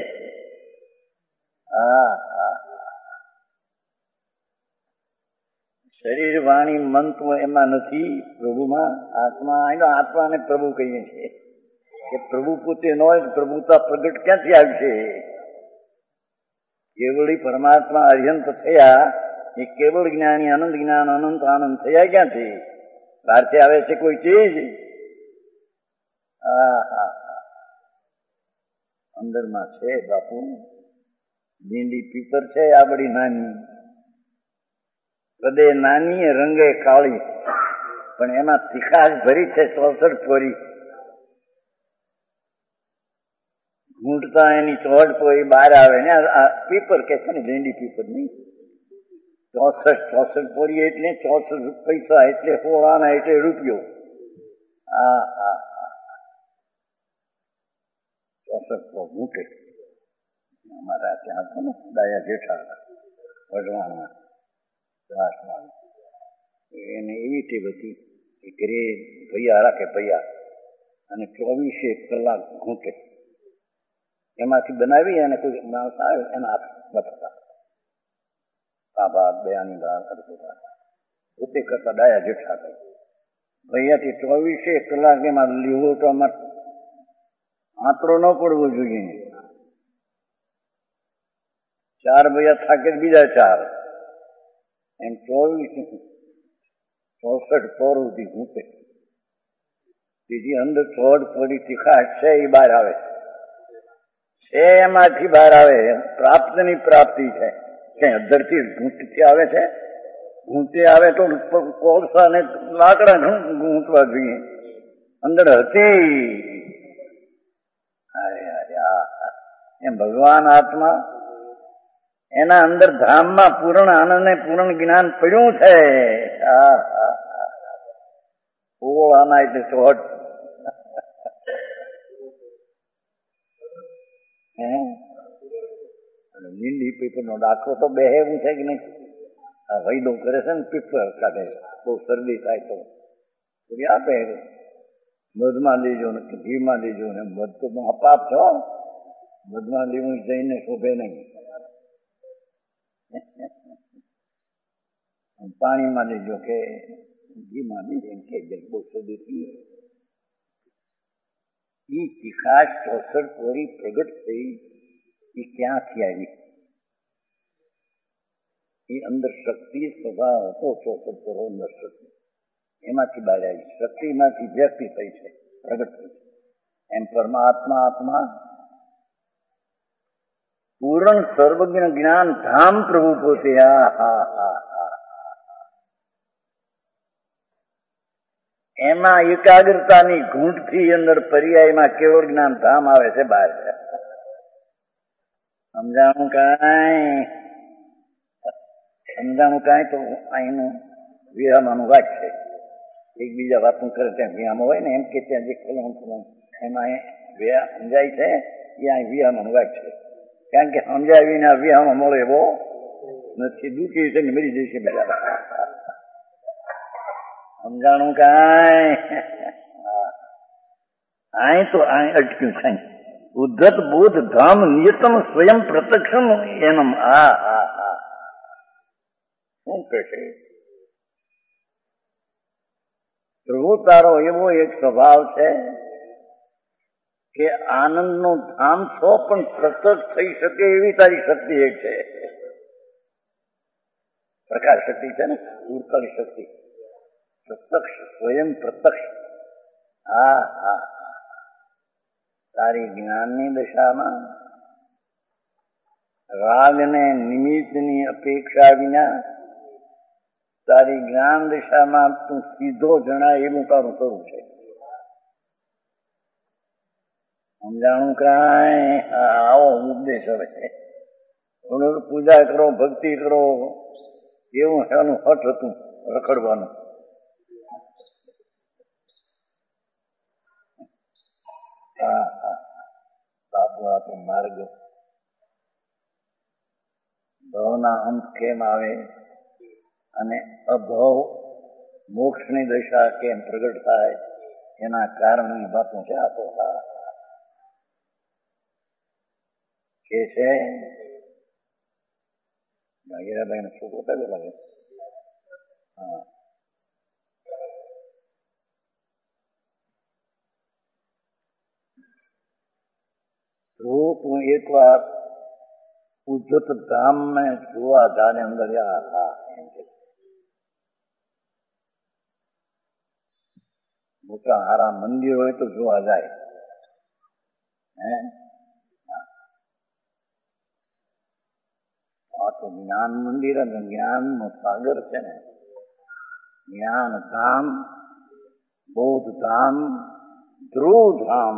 હા શરીર વાણી મન તો એમાં નથી પ્રભુમાં. આત્મા એનો આત્માને પ્રભુ કહીએ છીએ કે પ્રભુ પોતે ન હોય પ્રભુતા પ્રગટ ક્યાંથી આવશે. કેવળી પરમાત્મા અર્યંત થયા એ કેવળ જ્ઞાની અનંત જ્ઞાન અનંત આનંદ થયા ક્યાંથી? બહારથી આવે છે કોઈ ચીજ? હા હા અંદરમાં છે બાપુ. ભીંડી પીપર છે આ બડી નાની હૃદય નાની રંગે કાળી પણ એમાં તીખાશ ભરી છે ચોસઠ પોરી. ઘૂંટતા એની ચોહટ પોરી બહાર આવે ને આ પીપર કે છે ને ભીંડી પીપર નહીં. ચોસઠ ચોસઠ પોરી એટલે ચોસઠ પૈસા એટલે હોવાના એટલે રૂપિયો. હા હા ચોસઠ પો ઘૂંટે. અમારા ત્યાં હતો ને ડાયા જેઠા વઢવાણમાં એને એવી ટેવ હતી કે ઘરે ભૈયા રાખે ભૈયા અને ચોવીસે કલાક ઘૂંટે. એમાંથી બનાવી અને કોઈ માણસ આવે એના હાથ બતાતા આ ભાત બયાની ભાત અડધો ભાત પોતે કરતા ડાયા જેઠા થાય. ભૈયાથી ચોવીસે કલાક એમાં લીહોટામાં આંતરો ન પડવો જોઈએ. ચાર ભૈયા થાકે બીજા ચાર એમ ચોવીસ ચોસઠ પોર સુધી ઘૂંટે. બીજી અંદર ચોડ પોરી તીખાશ છે એ બહાર આવે છે. એમાંથી બહાર આવે પ્રાપ્તની પ્રાપ્તિ છે. ક્યાંય અધરથી ઘૂંટથી આવે છે? ઘૂંટી આવે તો કોલસા ને લાકડા ઘૂંટવા જોઈએ. અંદર હતી અરે અરે એમ ભગવાન આત્મા એના અંદર ધામમાં પૂર્ણ આનંદ ને પૂર્ણ જ્ઞાન પડ્યું છે. ઓળાના એટલે ચોટ લીંડી પીપર નો દાખલો તો બે એવું છે કે નહીં, આ વૈદો કરે છે ને પીપર કાઢે, બહુ શરદી થાય તો આપે મધમાં લેજો ને ઘીમાં લેજો ને, મધ તો અપાપ છો, મધમાં લેવું જઈને શોભે નહીં, પાણીમાં લેજો કે ઘીમાં લેજો એમ કે બહુ શરદી થઈ. એ તીખાશ ચોસઠ વરી પ્રગટ થઈ એ ક્યાંથી આવી? એ અંદર શક્તિ સ્વભાવ હતો ચોસઠ કરો અંદર શક્તિ, એમાંથી બહાર આવી, શક્તિમાંથી વ્યક્તિ થઈ છે, પ્રગટ થઈ છે. એમ પરમાત્મા આત્મા પૂર્ણ સર્વજ્ઞ જ્ઞાન ધામ પ્રભુ પોતે. આ હા હા હા એમાં એકાગ્રતાની ઘૂંટથી અંદર પર્યાયમાં કેવળ જ્ઞાન ધામ આવે છે બહાર. સમજાણું કાંઈ? સમજાણું કાંઈ? તો અહીંનું વિહામાનું વાત છે. એકબીજા વાતું કરે ત્યાં વિહામાં હોય ને એમ કે ત્યાં જે ખોલણ એમાં વિહા સમજાય છે એ અહીં વિહામાનું વાત છે. કારણ કે સમજાય વિના વિહામાં મળે એવો નથી. દુઃખી છે ને મરી જશે બધા. સમજાણું કાંઈ? અહીં તો અહીં અટક્યું છે. ઉદ્ધત બોધ ધામ નિયતમ સ્વયં પ્રત્યક્ષમ એનમ. આ હા હા શું કહે છે? પ્રભુ તારો એવો એક સ્વભાવ છે કે આનંદનું ધામ છો પણ પ્રત્યક્ષ થઈ શકે એવી તારી શક્તિ એક છે. પ્રકાર શક્તિ છે ને, ઉર્કળ શક્તિ, પ્રત્યક્ષ, સ્વયં પ્રત્યક્ષ. હા હા તારી જ્ઞાનની દશામાં રાગને નિમિત્તની અપેક્ષા વિના તારી જ્ઞાન દિશામાં તું સીધો જણાય એવું તારું કરવું છે. સમજાણું કાંઈ? આવો ઉપદેશ હવે પૂજા કરો, ભક્તિ કરો, એવું એનું હઠ હતું રખડવાનું. હા હા બાપુ આપણો માર્ગ ભવના અંત કેમ આવે અને અભવ મોક્ષની દશા કેમ પ્રગટ થાય એના કારણની વાતો છે આ તો. હા કે છે હીરાભાઈ નો છોકરો પેલો લાગે. હા તો તું એક વાર ઉદ્ધત ધામ ને જોવા જાને અંદર. હા એમ કે મોટા હારા મંદિર હોય તો જોવા જાય. હે આ તો જ્ઞાન મંદિર અને જ્ઞાન નો સાગર છે ને. જ્ઞાન ધામ, બોધ ધામ, ધ્રુવ ધામ.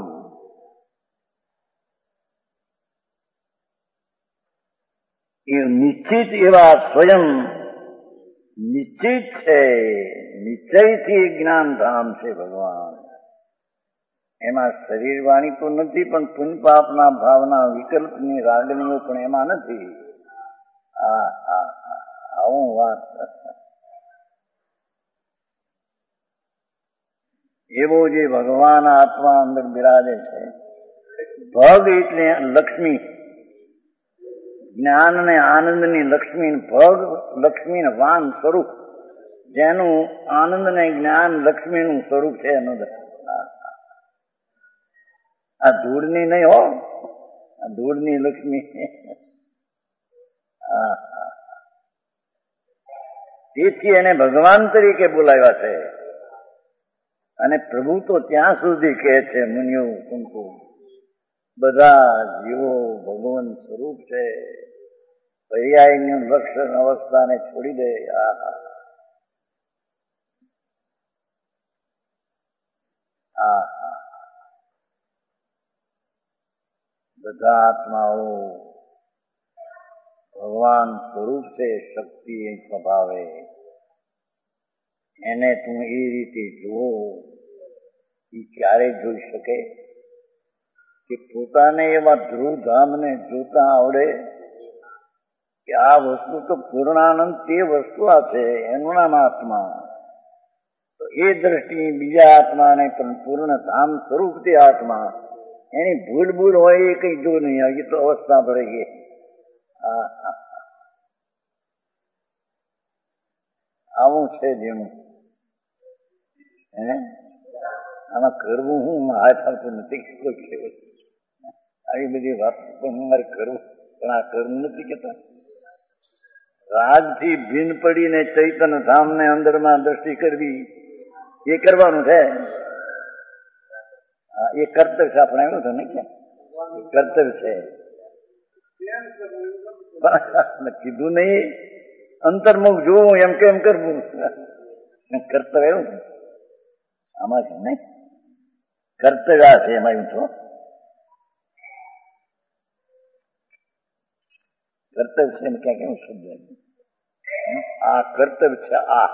એ નિશ્ચિત એવા સ્વયં નિશ્ચિત છે, નિશ્ચયથી જ્ઞાન ધામ છે ભગવાન. એમાં શરીર વાણી તો નથી, પણ પુણ્ય પાપના ભાવના વિકલ્પની રાગણીઓ પણ એમાં નથી. આ આ આવું વાત. એવો જે ભગવાન આત્મા અંદર બિરાજે છે. ભગ એટલે લક્ષ્મી, જ્ઞાન ને આનંદની લક્ષ્મી. ભગ લક્ષ્મી વાન સ્વરૂપ, જેનું આનંદ ને જ્ઞાન લક્ષ્મીનું સ્વરૂપ છે. અંદર આ ધૂળની નહીં હો, આ ધૂળની લક્ષ્મી. તેથી એને ભગવાન તરીકે બોલાવ્યા છે. અને પ્રભુ તો ત્યાં સુધી કહે છે મુનિઓ સંતો બધા જીવો ભગવાન સ્વરૂપ છે. પર્યાયનું લક્ષણ અવસ્થાને છોડી દે. આ હા બધા આત્માઓ ભગવાન ભગવાન સ્વરૂપ છે, શક્તિ એ સ્વભાવે, એને તું એ રીતે જુઓ. એ ક્યારે જોઈ શકે કે પોતાને એવા ધ્રુવધામને જોતા આવડે કે આ વસ્તુ તો પૂર્ણાનંદ તે વસ્તુ આ છે, એનું નામ આત્મા. તો એ દ્રષ્ટિ બીજા આત્માને પણ પૂર્ણ ધામ સ્વરૂપ તે આત્મા, એની ભૂલ ભૂલ હોય એ કઈ જો નહીં આવે, એ તો અવસ્થા ભરે ગઈ. આવું છે જેનું હે આમાં કરવું હું હાથ આવતું નથી કોઈ કહેવાય. આવી બધી વાત પણ મારે કરવું, પણ આ કરવું નથી કેતા. રાગથી ભીન પડીને ચૈતન ધામને અંદરમાં દ્રષ્ટિ કરવી એ કરવાનું છે. એ કર્તવ્ય છે. આપણે આવ્યું હતું ને કે કર્તવ્ય છે, કીધું નહીં અંતર્મુખ જોવું એમ કેમ કરવું, કર્તવ્ય એવું છે આમાં છે ને, કર્તવ્ય છે એમાં એવું છો. કર્તવ્ય છે એમ ક્યાંક એવું શબ્દ આ કર્તવ્ય છે. આ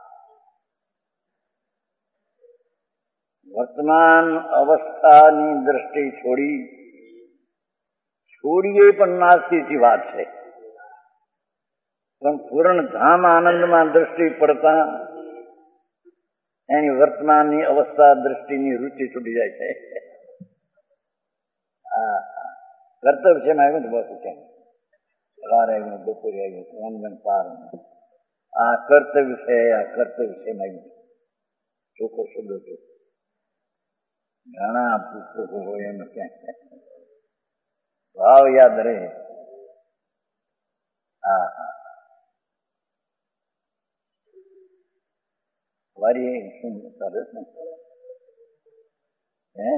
વર્તમાન અવસ્થાની દ્રષ્ટિ છોડી છોડીએ પણ નાસ્તીથી વાત છે, પણ પૂર્ણ ધામ આનંદમાં દ્રષ્ટિ પડતા એની વર્તમાનની અવસ્થા દ્રષ્ટિની રુચિ છૂટી જાય છે. હા કર્તવ્ય છે એમાં આવ્યું ને બસ છે. સવારે આવ્યું, બપોરે આવ્યું, ઓનગણ પાર આ કર્તવ્ય છે. આ કર્તવ્ય છે એમાં આવ્યું ચોખ્ખો શબ્દ છે. ઘણા પુસ્તકો હોય એમ ક્યાંક ભાવ યાદ રહે. હા હા વારી શું સરસ ને હે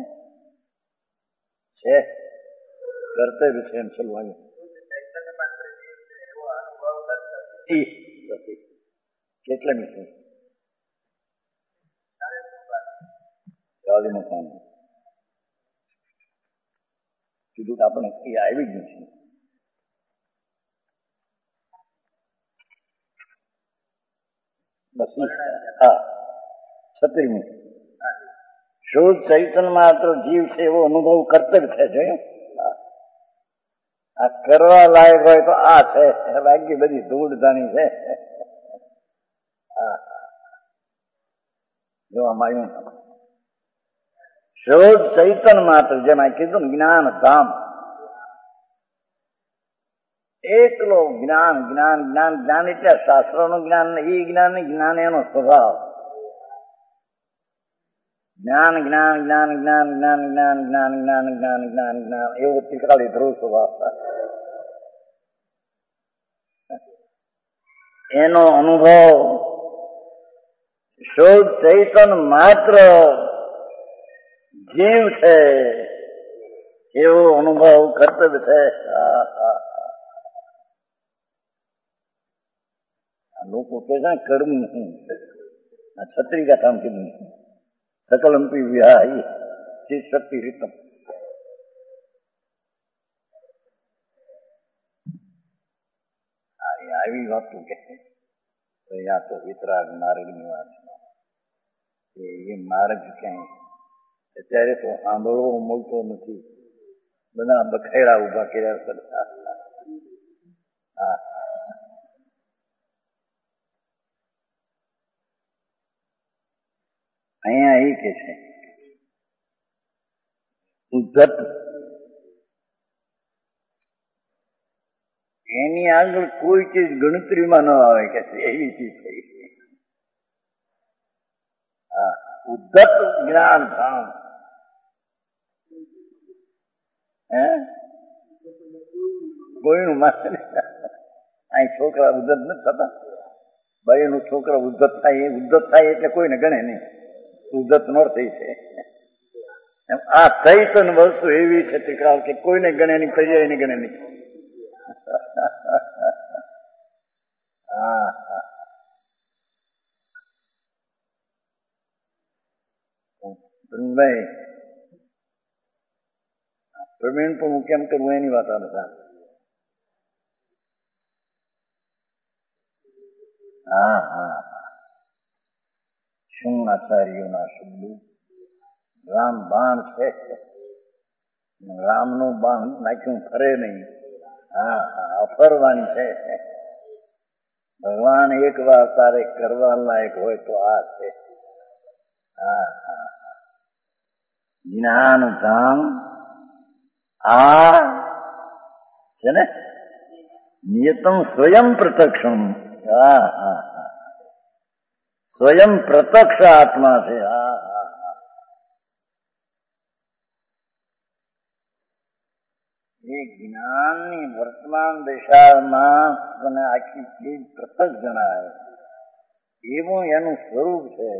છે કર્તવ્ય છે એમ ચલવાનું. કેટલામી છે ચાલીનું કામ કીધું કે આપણે એ આવી ગયું છે. બસ હા છત્રીમી શુદ્ધ ચૈતન માત્ર જીવ છે એવો અનુભવ કર્તવ્ય છે. જોયું આ કરવા લાયક હોય તો આ છે, બાકી બધી ધૂળ ધાણી છે. જોવામાં આવ્યું શુદ્ધ ચૈતન માત્ર, જેમાં કીધું ને જ્ઞાન ધામ, એકલો જ્ઞાન જ્ઞાન જ્ઞાન જ્ઞાન એટલે શાસ્ત્રોનું જ્ઞાન એ જ્ઞાન નહીં, જ્ઞાન એનો સ્વભાવ. જ્ઞાન જ્ઞાન જ્ઞાન જ્ઞાન જ્ઞાન જ્ઞાન જ્ઞાન જ્ઞાન જ્ઞાન જ્ઞાન જ્ઞાન એવું ત્રિકાળી ધ્રુવ સ્વભાવ. એનો અનુભવ શુદ્ધ ચૈતન માત્ર જીવ છે એવો અનુભવ કર્તવ્ય છે. લોકો કે છે કરવું શું, આ છત્રી કામ કીધું સકલંપી વિહાઈ ચિત શક્તિ રીતમ. આવી વાતો કે આ તો વિતરાગ માર્ગની વાત છે. એ માર્ગ ક્યાંય અત્યારે તો સાંભળવો મળતો નથી, બધા બખેડા ઉભા કર્યા કરતા. હા અહીંયા એ કે છે ઉદ્ધત એની આગળ કોઈ ચીજ ગણતરીમાં ન આવે કે એવી ચીજ છે. હા ઉદ્ધત જ્ઞાન ધામ હે કોઈનું માને અહીં છોકરા ઉદ્ધત નથી થતા. ભાઈ નું છોકરા ઉદ્ધત થાય, ઉદ્ધત થાય એટલે કોઈને ગણે નહીં, ઉદ્ધત ન થઈ છે. આ ચૈતન વસ્તુ એવી છે કે કોઈને ગણે નહીં, પર્યાય ને ગણે નહીં. હા ભાઈ પ્રવીણ પણ હું કેમ કરવું એની વાત આવે. હા હા શુંગાચાર્યોના શબ્દો રામ બાણ છે, રામનું બાણ નાખ્યું ફરે નહીં. હા હા અફરવાની છે. ભગવાન એક વાર તારે કરવા લાયક હોય તો આ છે. હા હા જ્ઞાન ધામ આ છે ને નિયતમ સ્વયં પ્રત્યક્ષમ. હા હા હા સ્વયં પ્રત્યક્ષ આત્મા છે. હા હા હા એ જ્ઞાનની વર્તમાન દિશામાં મને આખી ચીજ પ્રત્યક્ષ જણાય એવું એનું સ્વરૂપ છે.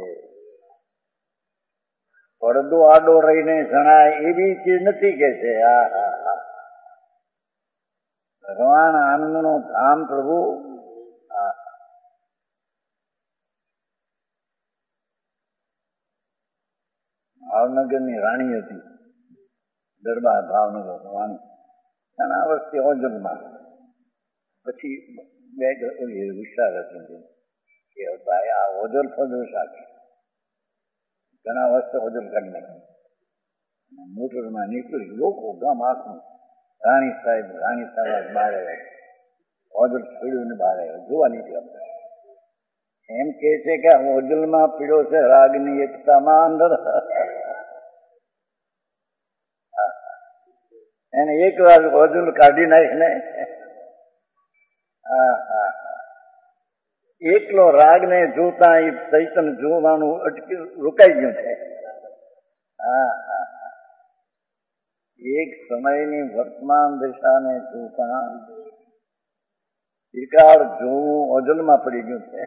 પડદો આડો રહીને જણાય એવી ચીજ નથી કે છે. હા હા હા ભગવાન આનંદનો ધામ પ્રભુ. હા ભાવનગરની રાણી હતી, દરબાર ભાવનગર રાણી. ઘણા વર્ષથી ઓજલમાં, પછી બે વિશાળ હતી કે ભાઈ આ ઓજલ ફજલ સાથે ઘણા વર્ષે ઓજલ કાઢી નાખ્યું. મોટરમાં નીકળી લોકો ગામ આખું રાણી સાહેબ રાણી સાહેબ બહાર આવ્યા, ઓજલ છોડ્યું ને બહાર આવ્યા જોવા નીકળ્યા. એમ કે છે કે ઓજલમાં પીડ્યો છે રાગની એકતામાં અંદર. એને એક વાર ઓજલ કાઢી નાખીને હા હા એકલો રાગને જોતા એ ચૈતન જોવાનું અટકી રોકાઈ ગયું છે. હા હા એક સમયની વર્તમાન દિશાને જોતા વિકાર જોવું ઓજલમાં પડી ગયું છે.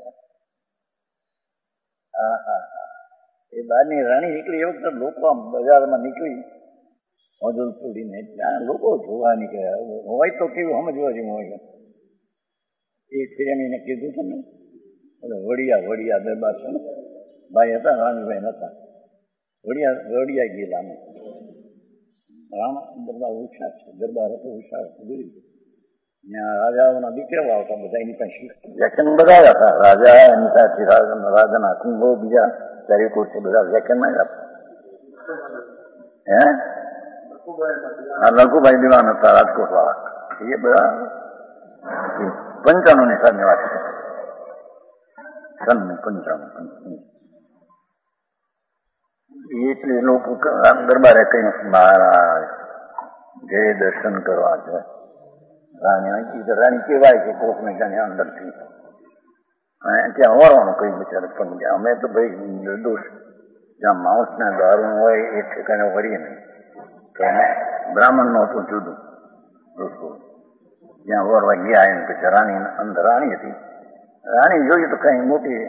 હા હા એ બહારની રાણી નીકળી એ વખતે લોકો આમ બજારમાં નીકળી ઓજલ છોડીને ત્યાં લોકો જોવા નીકળ્યા હોય તો કેવું સમજવા જેવું હોય. એ ફેમીને કીધું છે ને વડિયા વડિયા દરબાર છે ને ભાઈ હતા રામભાઈ હતા વડિયા વડિયા ગયેલા અમે રામ દરબાર ઉષા છે દરબાર હતો ઉષા ગુરી ત્યાં રાજાઓના દીકરાઓ આવતા બધા એની પાસે વ્યાખ્યાન બધા હતા. રાજા એની સાથે રાજાના કુંભો બીજા ચારેકોટ છે બધા વ્યાખ્યાન ના આપતા. હે હા લઘુભાઈ દિવાન હતા રાજકોટ વાળા. એ બધા પંચાણું ની સામે વાત છે. સન પંચાણું એટલે લોકો દરબારે કઈ મહારાજ જે દર્શન કરવા છે રાણી રાણી કેવાય છે કોક ને ત્યાં અંદર થી ત્યાં વરવાનું કઈ બિચારે પણ અમે તો ભાઈ નિર્દોષ જ્યાં માઉસ ના દારૂ હોય એ ઠેકાણે વરીએ નહીં તો એને બ્રાહ્મણ નું હતું જુદું રસોઈ જ્યાં વરવા ગયા એને પછી રાણી અંદર રાણી હતી. રાણી જોયું તો કઈ મોટી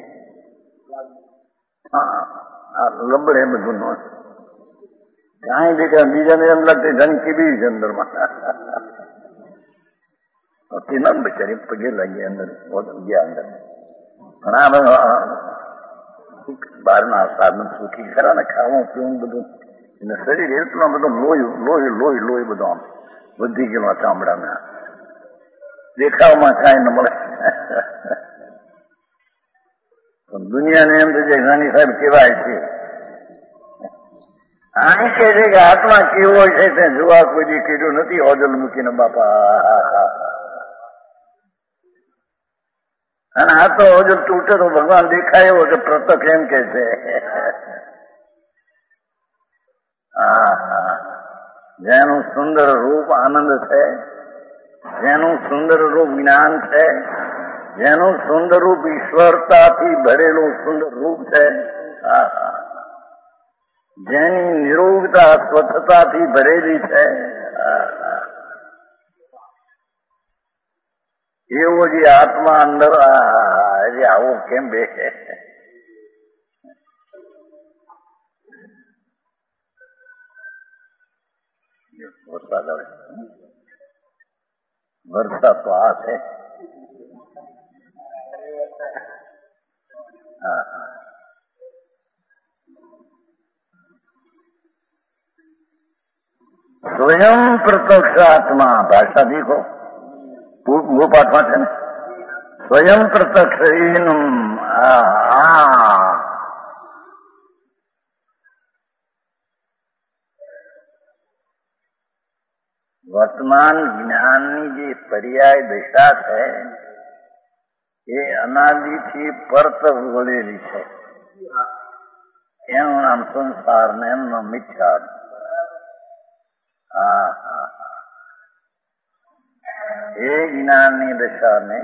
હા લબડે બધું ન કાંઈ દેખાય બીજાને એમ લાગતું જાણી કેવી છે અંદરમાં. તેના બિચારી પગે લાગી અંદર ગયા અંદર. ઘણા બધા બહારના સાધન સુખી ખરા ને ખાવું પીવું બધું એને શરીર એટલું બધું લોહી લોહી લોહી લોહી બધું આમ વધી ગયેલું ચામડાના દેખાવમાં કાંઈ ન મળે. દુનિયાને એમ તો નાની સાહેબ કેવાય છે આની કે છે કે આત્મા કેવો છે તે જોવા કોઈ કીધું નથી ઓજલ મૂકીને બાપા. અને આ તો ઓજલ તૂટે તો ભગવાન દેખાય એવો છે પ્રત્યક્ષ એમ કે છે. હા હા જેનું સુંદર રૂપ આનંદ છે, જેનું સુંદર રૂપ જ્ઞાન છે, જેનું સુંદર રૂપ ઈશ્વરતાથી ભરેલું સુંદર રૂપ છે, જેની નિરોગતા સ્વચ્છતાથી ભરેલી છે એવો જે આત્મા અંદર આવો કેમ બેસે. વરસાદ આવે વરસાદ તો આ છે. હા હા સ્વયં પ્રત્યક્ષ આત્મા ભાષા દેખો ભૂપાઠમાં છે ને સ્વયં પ્રત્યક્ષ એનું આ વર્તમાન જ્ઞાનની જે પર્યાય દશા છે એ અનાદિથી પરત વળેલી છે. એનું નામ સંસાર ને એમનો મિથ્યા. હા હા એ જ્ઞાનની દશાને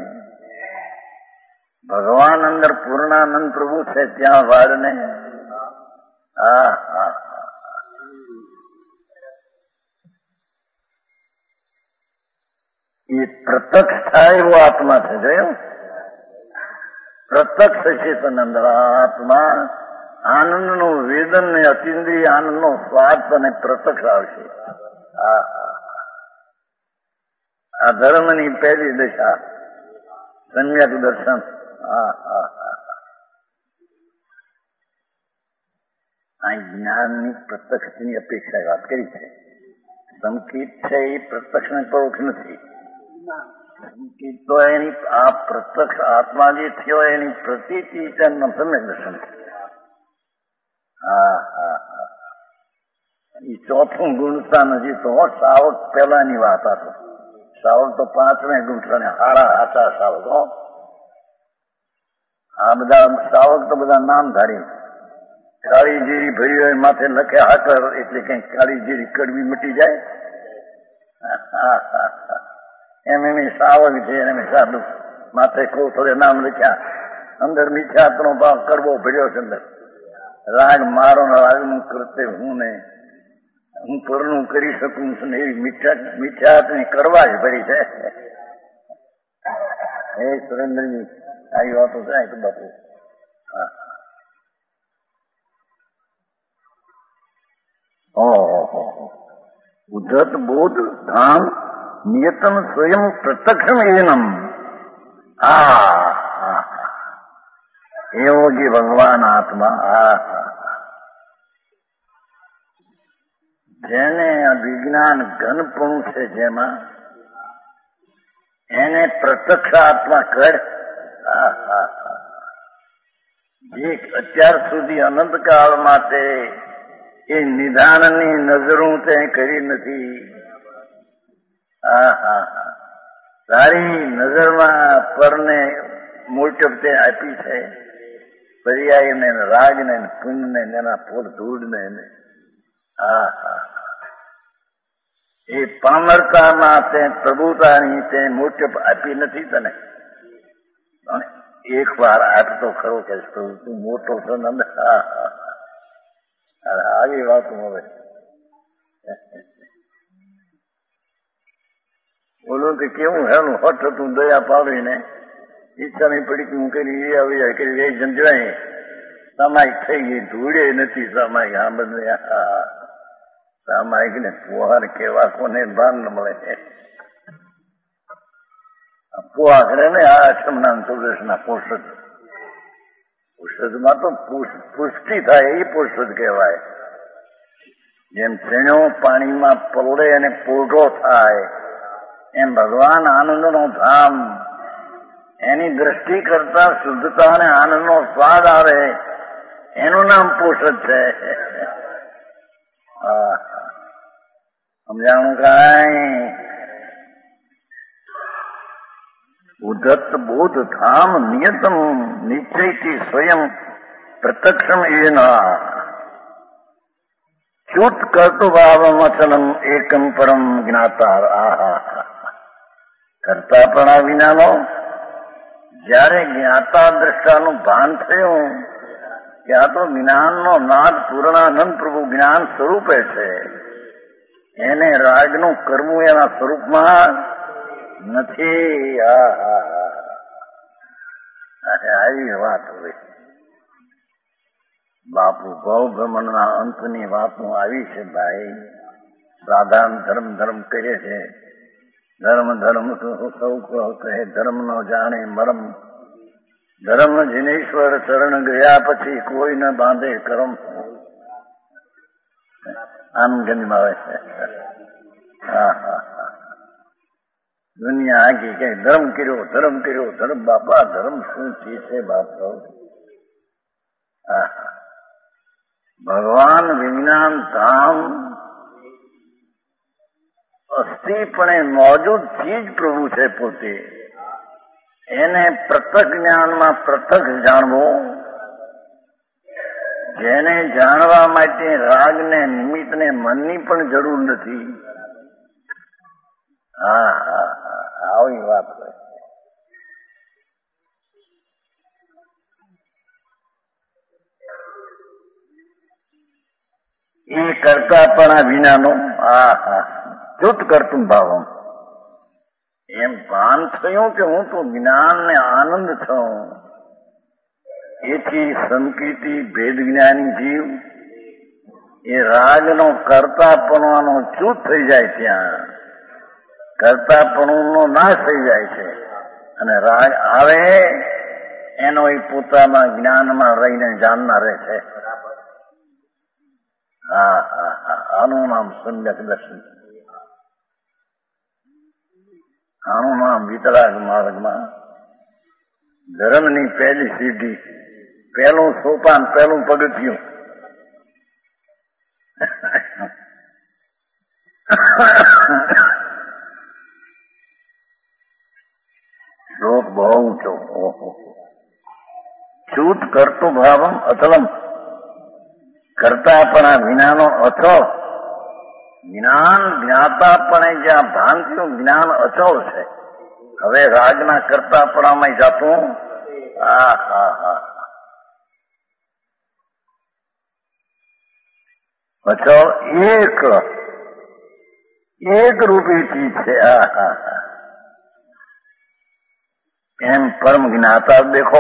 ભગવાન અંદર પૂર્ણાનંદ પ્રભુ છે ત્યાં વાળને હા હા એ પ્રત્યક્ષ થાય એવો આત્મા છે. જોયું? પ્રત્યક્ષ ચેતન અંદર આત્મા આનંદનો વેદન ને અતિન્દ્રિય આનંદનો સ્વાદ અને પ્રત્યક્ષ આવશે. હા આ ધર્મની પહેલી દશા સમ્યક દર્શન. હા હા આ જ્ઞાનની પ્રત્યક્ષની અપેક્ષા વાત કરી છે. સંકેત છે એ પ્રત્યક્ષ ને પરોક્ષ નથી. સંકેત તો એની આ પ્રત્યક્ષ આત્મા જે થયો એની પ્રતીતિ તેમનો સમ્યક દર્શન. હા હા હા એ ચોથું ગુણસ્થાન હજી તો સાવક પહેલાની વાત હતો. સાવક તો પાંચમે ગુંઠાને હારા હાચા સાવક. આ બધા સાવક તો બધા નામધારી. કાળી જીરી ભરી હોય માથે લખે હાકર એટલે કઈ કાળી જીરી કડવી મટી જાય. એમ એમ સાવક છે એમ સાધુ માથે કોથળે નામ લખ્યા. અંદર મીઠાતનો ભાવ કડવો ભર્યો છે. અંદર રાગ મારો રાગનું કરતે હું ને હું પરનું કરી શકું છું ને એવી મીઠા મીઠાતની કડવા જ ભરી છે. હે સુરેન્દ્રજી આવી વાતો થાય કે બાપુ. હા ઓહો ઉદ્ધત બોધ ધામ નિયતમ સ્વયં પ્રત્યક્ષમ એનમ. આ એવો જે ભગવાન આત્મા આ જેને વિજ્ઞાન ઘનપણું છે જેમાં એને પ્રત્યક્ષ આત્મા કર. જે અત્યાર સુધી અનંતકાળ માટે એ નિદાનની નજરું તે કરી નથી. હા હા હા તારી નજરમાં પરને મોટપ તે આપી છે. પર્યાયને રાગને પુણ્યને એના પોર ધૂળને હા હા એ પામરતામાં તે પ્રભુતાની તે મોટપ આપી નથી તને. એક વાર આપતો ખરો કે તું મોટો છો નંદ. હા હા આવી વાતો હવે બોલું કે કેવું હેલું હઠ હતું દયા પાડીને ઈચ્છાની પડી હું કરી આવી કરી એ સમજવાય સામાયિક થઈ ગઈ. ધૂળે નથી સામાયિક. આ બધું સામાયિક ને પુહાર કેવા કોને ભાન ન મળે. પુહા કરે ને આ અક્ષમના ચૌદશના પોષક. પોષદમાં તો પુષ્ટિ થાય એ પોષદ કહેવાય. જેમ છેણો પાણીમાં પલળે અને પોઢો થાય એમ ભગવાન આનંદનો ધામ એની દ્રષ્ટિ કરતા શુદ્ધતા અને આનંદનો સ્વાદ આવે એનું નામ પોષદ છે. સમજાણું કાંઈ? ઉદ્ધત બોધ ધામ નિયતમ નિશ્ચયથી સ્વયં પ્રત્યક્ષમ એના ચ્યુત કર્તૃભાવમચલમ એકમ પરમ જ્ઞાતા. આહા કરતાપણા વિનાનો જયારે જ્ઞાતા દ્રષ્ટાનું ભાન થયું ત્યાં તો જ્ઞાનનો નાદ પૂર્ણાનંદ પ્રભુ જ્ઞાન સ્વરૂપે છે. એને રાગનું કરવું એના સ્વરૂપમાં નથી. આવી વાત હોય બાપુ. ભવ ભ્રમણના અંતની વાતો આવી છે ભાઈ. સાધારણ ધર્મ ધર્મ કરે છે. ધર્મ ધર્મ સૌ કહે ધર્મ નો જાણે મરમ. ધર્મ જીનેશ્વર ચરણ ગયા પછી કોઈ ન બાંધે કરમ. આમ ગંજમાં આવે છે. હા હા દુનિયા આખી કે ધર્મ કર્યો ધર્મ કર્યો ધર્મ. બાપા ધર્મ શું ચીજ છે બાપ? ભગવાન વિજ્ઞાન ધામ અસ્થિપણે મોજૂદ ચીજ પ્રભુ છે પોતે. એને પ્રત્યક્ષ જ્ઞાનમાં પ્રત્યક્ષ જાણવું. જેને જાણવા માટે રાગને નિમિત્તને મનની પણ જરૂર નથી. હા હા હા આવી વાત હોય. એ કરતાપણા વિનાનો હા હા જૂથ કરતું ભાવમ. એમ ભાન થયું કે હું તો જ્ઞાન ને આનંદ છું. એથી સંકિતિ ભેદ જ્ઞાની જીવ એ રાગનો કરતાપણાનો ચૂત થઈ જાય. ત્યાં કરતાપણું નો નાશ થઈ જાય છે અને રાગ આવે એનો એ પોતાના જ્ઞાનમાં રહીને જાણનાર રહે છે. હા હા હા આનું નામ સમ્યક દર્શન. આનું નામ વિતરાગ માર્ગમાં ધર્મની પહેલી સીડી, પહેલું સોપાન, પહેલું પગથિયું. શ્લોક બહુ ઊંચો. છૂત કરતો ભાવમ અચલમ. કરતાપણા વિનાનો અચળ જ્ઞાન. જ્ઞાતાપણે જ્યાં ભાન થયું જ્ઞાન અચળ છે. હવે રાગના કરતાપણામાં જતું હા હા હા અચળ એક એક રૂપી ચીજ છે. હા હા હા એમ પરમ જ્ઞાતા દેખો.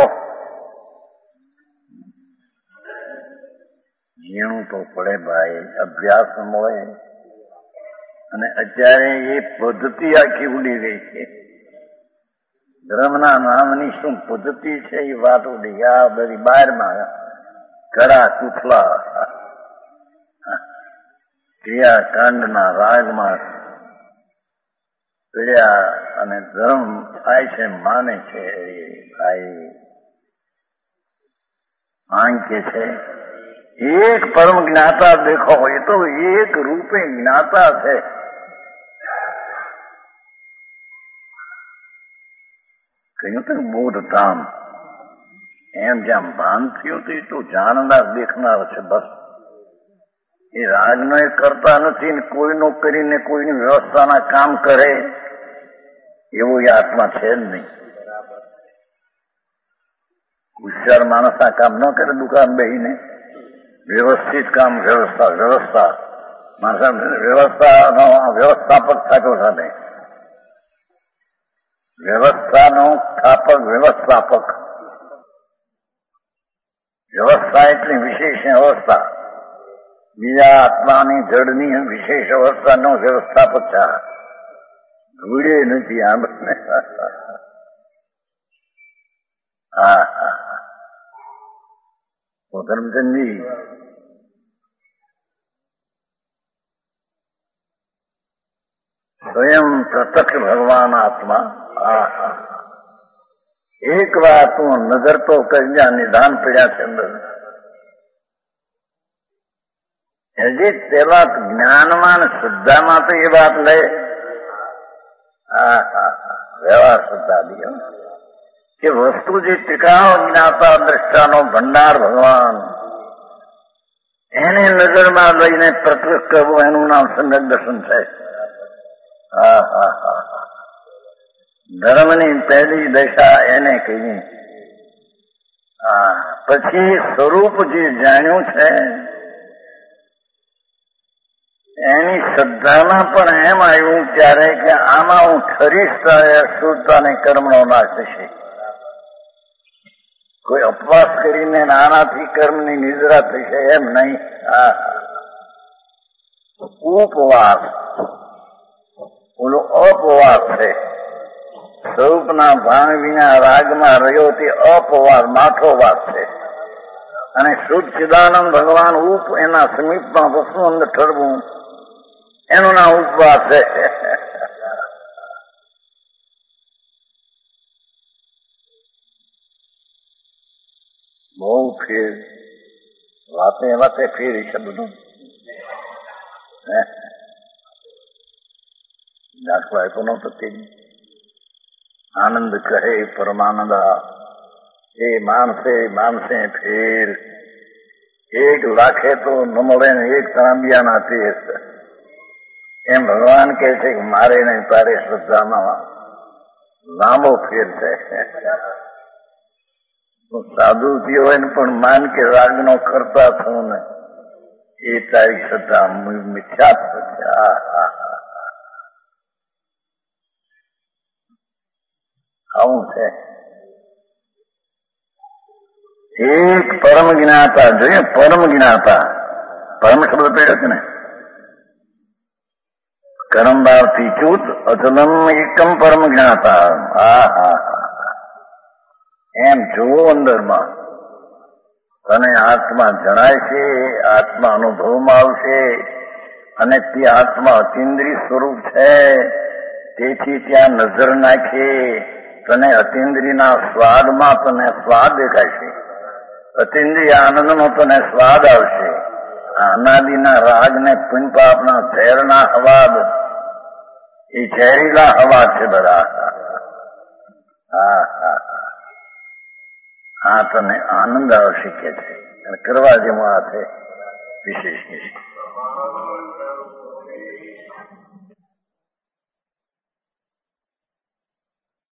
ઝીણું તો પડે ભાઈ, અભ્યાસ મળે. અને અત્યારે એ પદ્ધતિ આખી ઉડી ગઈ છે. ધર્મના નામની શું પદ્ધતિ છે એ વાત ઉડી. આ બધી બહારમાં કડા કુથલા ક્રિયાકાંડના રાગમાં પીડ્યા અને ધર્મ થાય છે માને છે. ભાઈ આંકે છે એક પરમ જ્ઞાતા દેખો. એ તો એક રૂપે જ્ઞાતા છે. કહ્યું તો બોધ ધામ. એમ જ્યાં ભાન થયું તો એ તો જાણનાર દેખનાર છે. બસ એ રાગનો એ કરતા નથી ને કોઈનો કરીને કોઈની વ્યવસ્થાના કામ કરે એવો એ આત્મા છે જ નહીં. હોશિયાર માણસ આ કામ ન કરે દુકાન બેહીને. વ્યવસ્થિત કામ વ્યવસ્થા વ્યવસ્થા માણસ વ્યવસ્થાનો વ્યવસ્થાપક થતો સાથે વ્યવસ્થાનો સ્થાપક વ્યવસ્થાપક. વ્યવસ્થા એટલી વિશેષ અવસ્થા. બીજા આત્માની જડની વિશેષ અવસ્થાનો વ્યવસ્થાપક છે. ભૂડે નથી આ બંને. હા હા તો ધર્મચંદજી સ્વયં પ્રત્યક્ષ ભગવાન આત્મા. હા હા એક વાત તું નજર તો કરી નિદાન પડ્યા છે અંદર. હજી પેલા જ્ઞાનમાં શુદ્ધામાં તો એ વાત લે. હા હા હા વ્યવહાર શુદ્ધા દિયો કે વસ્તુ જે ટીકાઓ જ્ઞાતા દ્રષ્ટાનો ભંડાર ભગવાન એને નજરમાં લઈને પ્રત્યક્ષ કરવું એનું નામ સમ્યક દર્શન છે. હા હા હા ધર્મની પહેલી દશા એને કહી. હા પછી સ્વરૂપ જે જાણ્યું છે એની શ્રદ્ધામાં પણ એમ આવ્યું ત્યારે કે આમાં હું ઠરીશ શુદ્ધતા અને કર્મનો નાશ થશે. કોઈ અપવાસ કરીને આનાથી કર્મની નિદ્રા થશે એમ નહીં. હા ઉપવાસ ઓલો અપવાસ છે. સ્વરૂપના ભાન વિના રાગમાં રહ્યો તે અપવાસ માઠો વાત છે. અને શુદ્ધ ચિદાનંદ ભગવાન ઉપ એના સમીપમાં વસ્તુ અંદર ઠરવું એનું નામ ઉપવાસ છે. બહુ ફેર, વાતે વાતે ફેરી છે બધું. દાખલો આપ્યો નતો તે આનંદ કહે પરમાનંદ એ માનસે માનસે ફેર એક લાખે તો ન મળે ને એક તાંબિયાના તેર. એમ ભગવાન કહે છે કે મારે નહીં તારે શ્રદ્ધામાં લાંબો ફેર છે. સાધુ થયો હોય ને પણ માન કે રાગનો કરતા થવું ને એ તારી શ્રદ્ધા મિથ્યા થશે. આવું છે. એક પરમ જ્ઞાતા જોઈએ, પરમ જ્ઞાતા, પરમ શબ્દ પડ્યો છે ને, કર્મ ભાવથી ચૂત અચલમ એકમ પરમ જ્ઞાતા. હા હા એમ જોવો અંદરમાં તને આત્મા જણાય છે, આત્મા અનુભવમાં આવશે અને તે આત્મા અતિન્દ્રિય સ્વરૂપ છે. તેથી ત્યાં નજર નાખીએ તને અતિન્દ્રિયના સ્વાદમાં તને સ્વાદ દેખાશે, અતિન્દ્રિય આનંદનો તને સ્વાદ આવશે. અનાદિના રાગ ને પુણ્ય પાપના ઝેરના હવાદ એ ઝેરીલા હવા છે બધા. હા હા હા તને આનંદ આવશે કે છે, કરવા જેવું આ છે વિશેષ વિશેષ.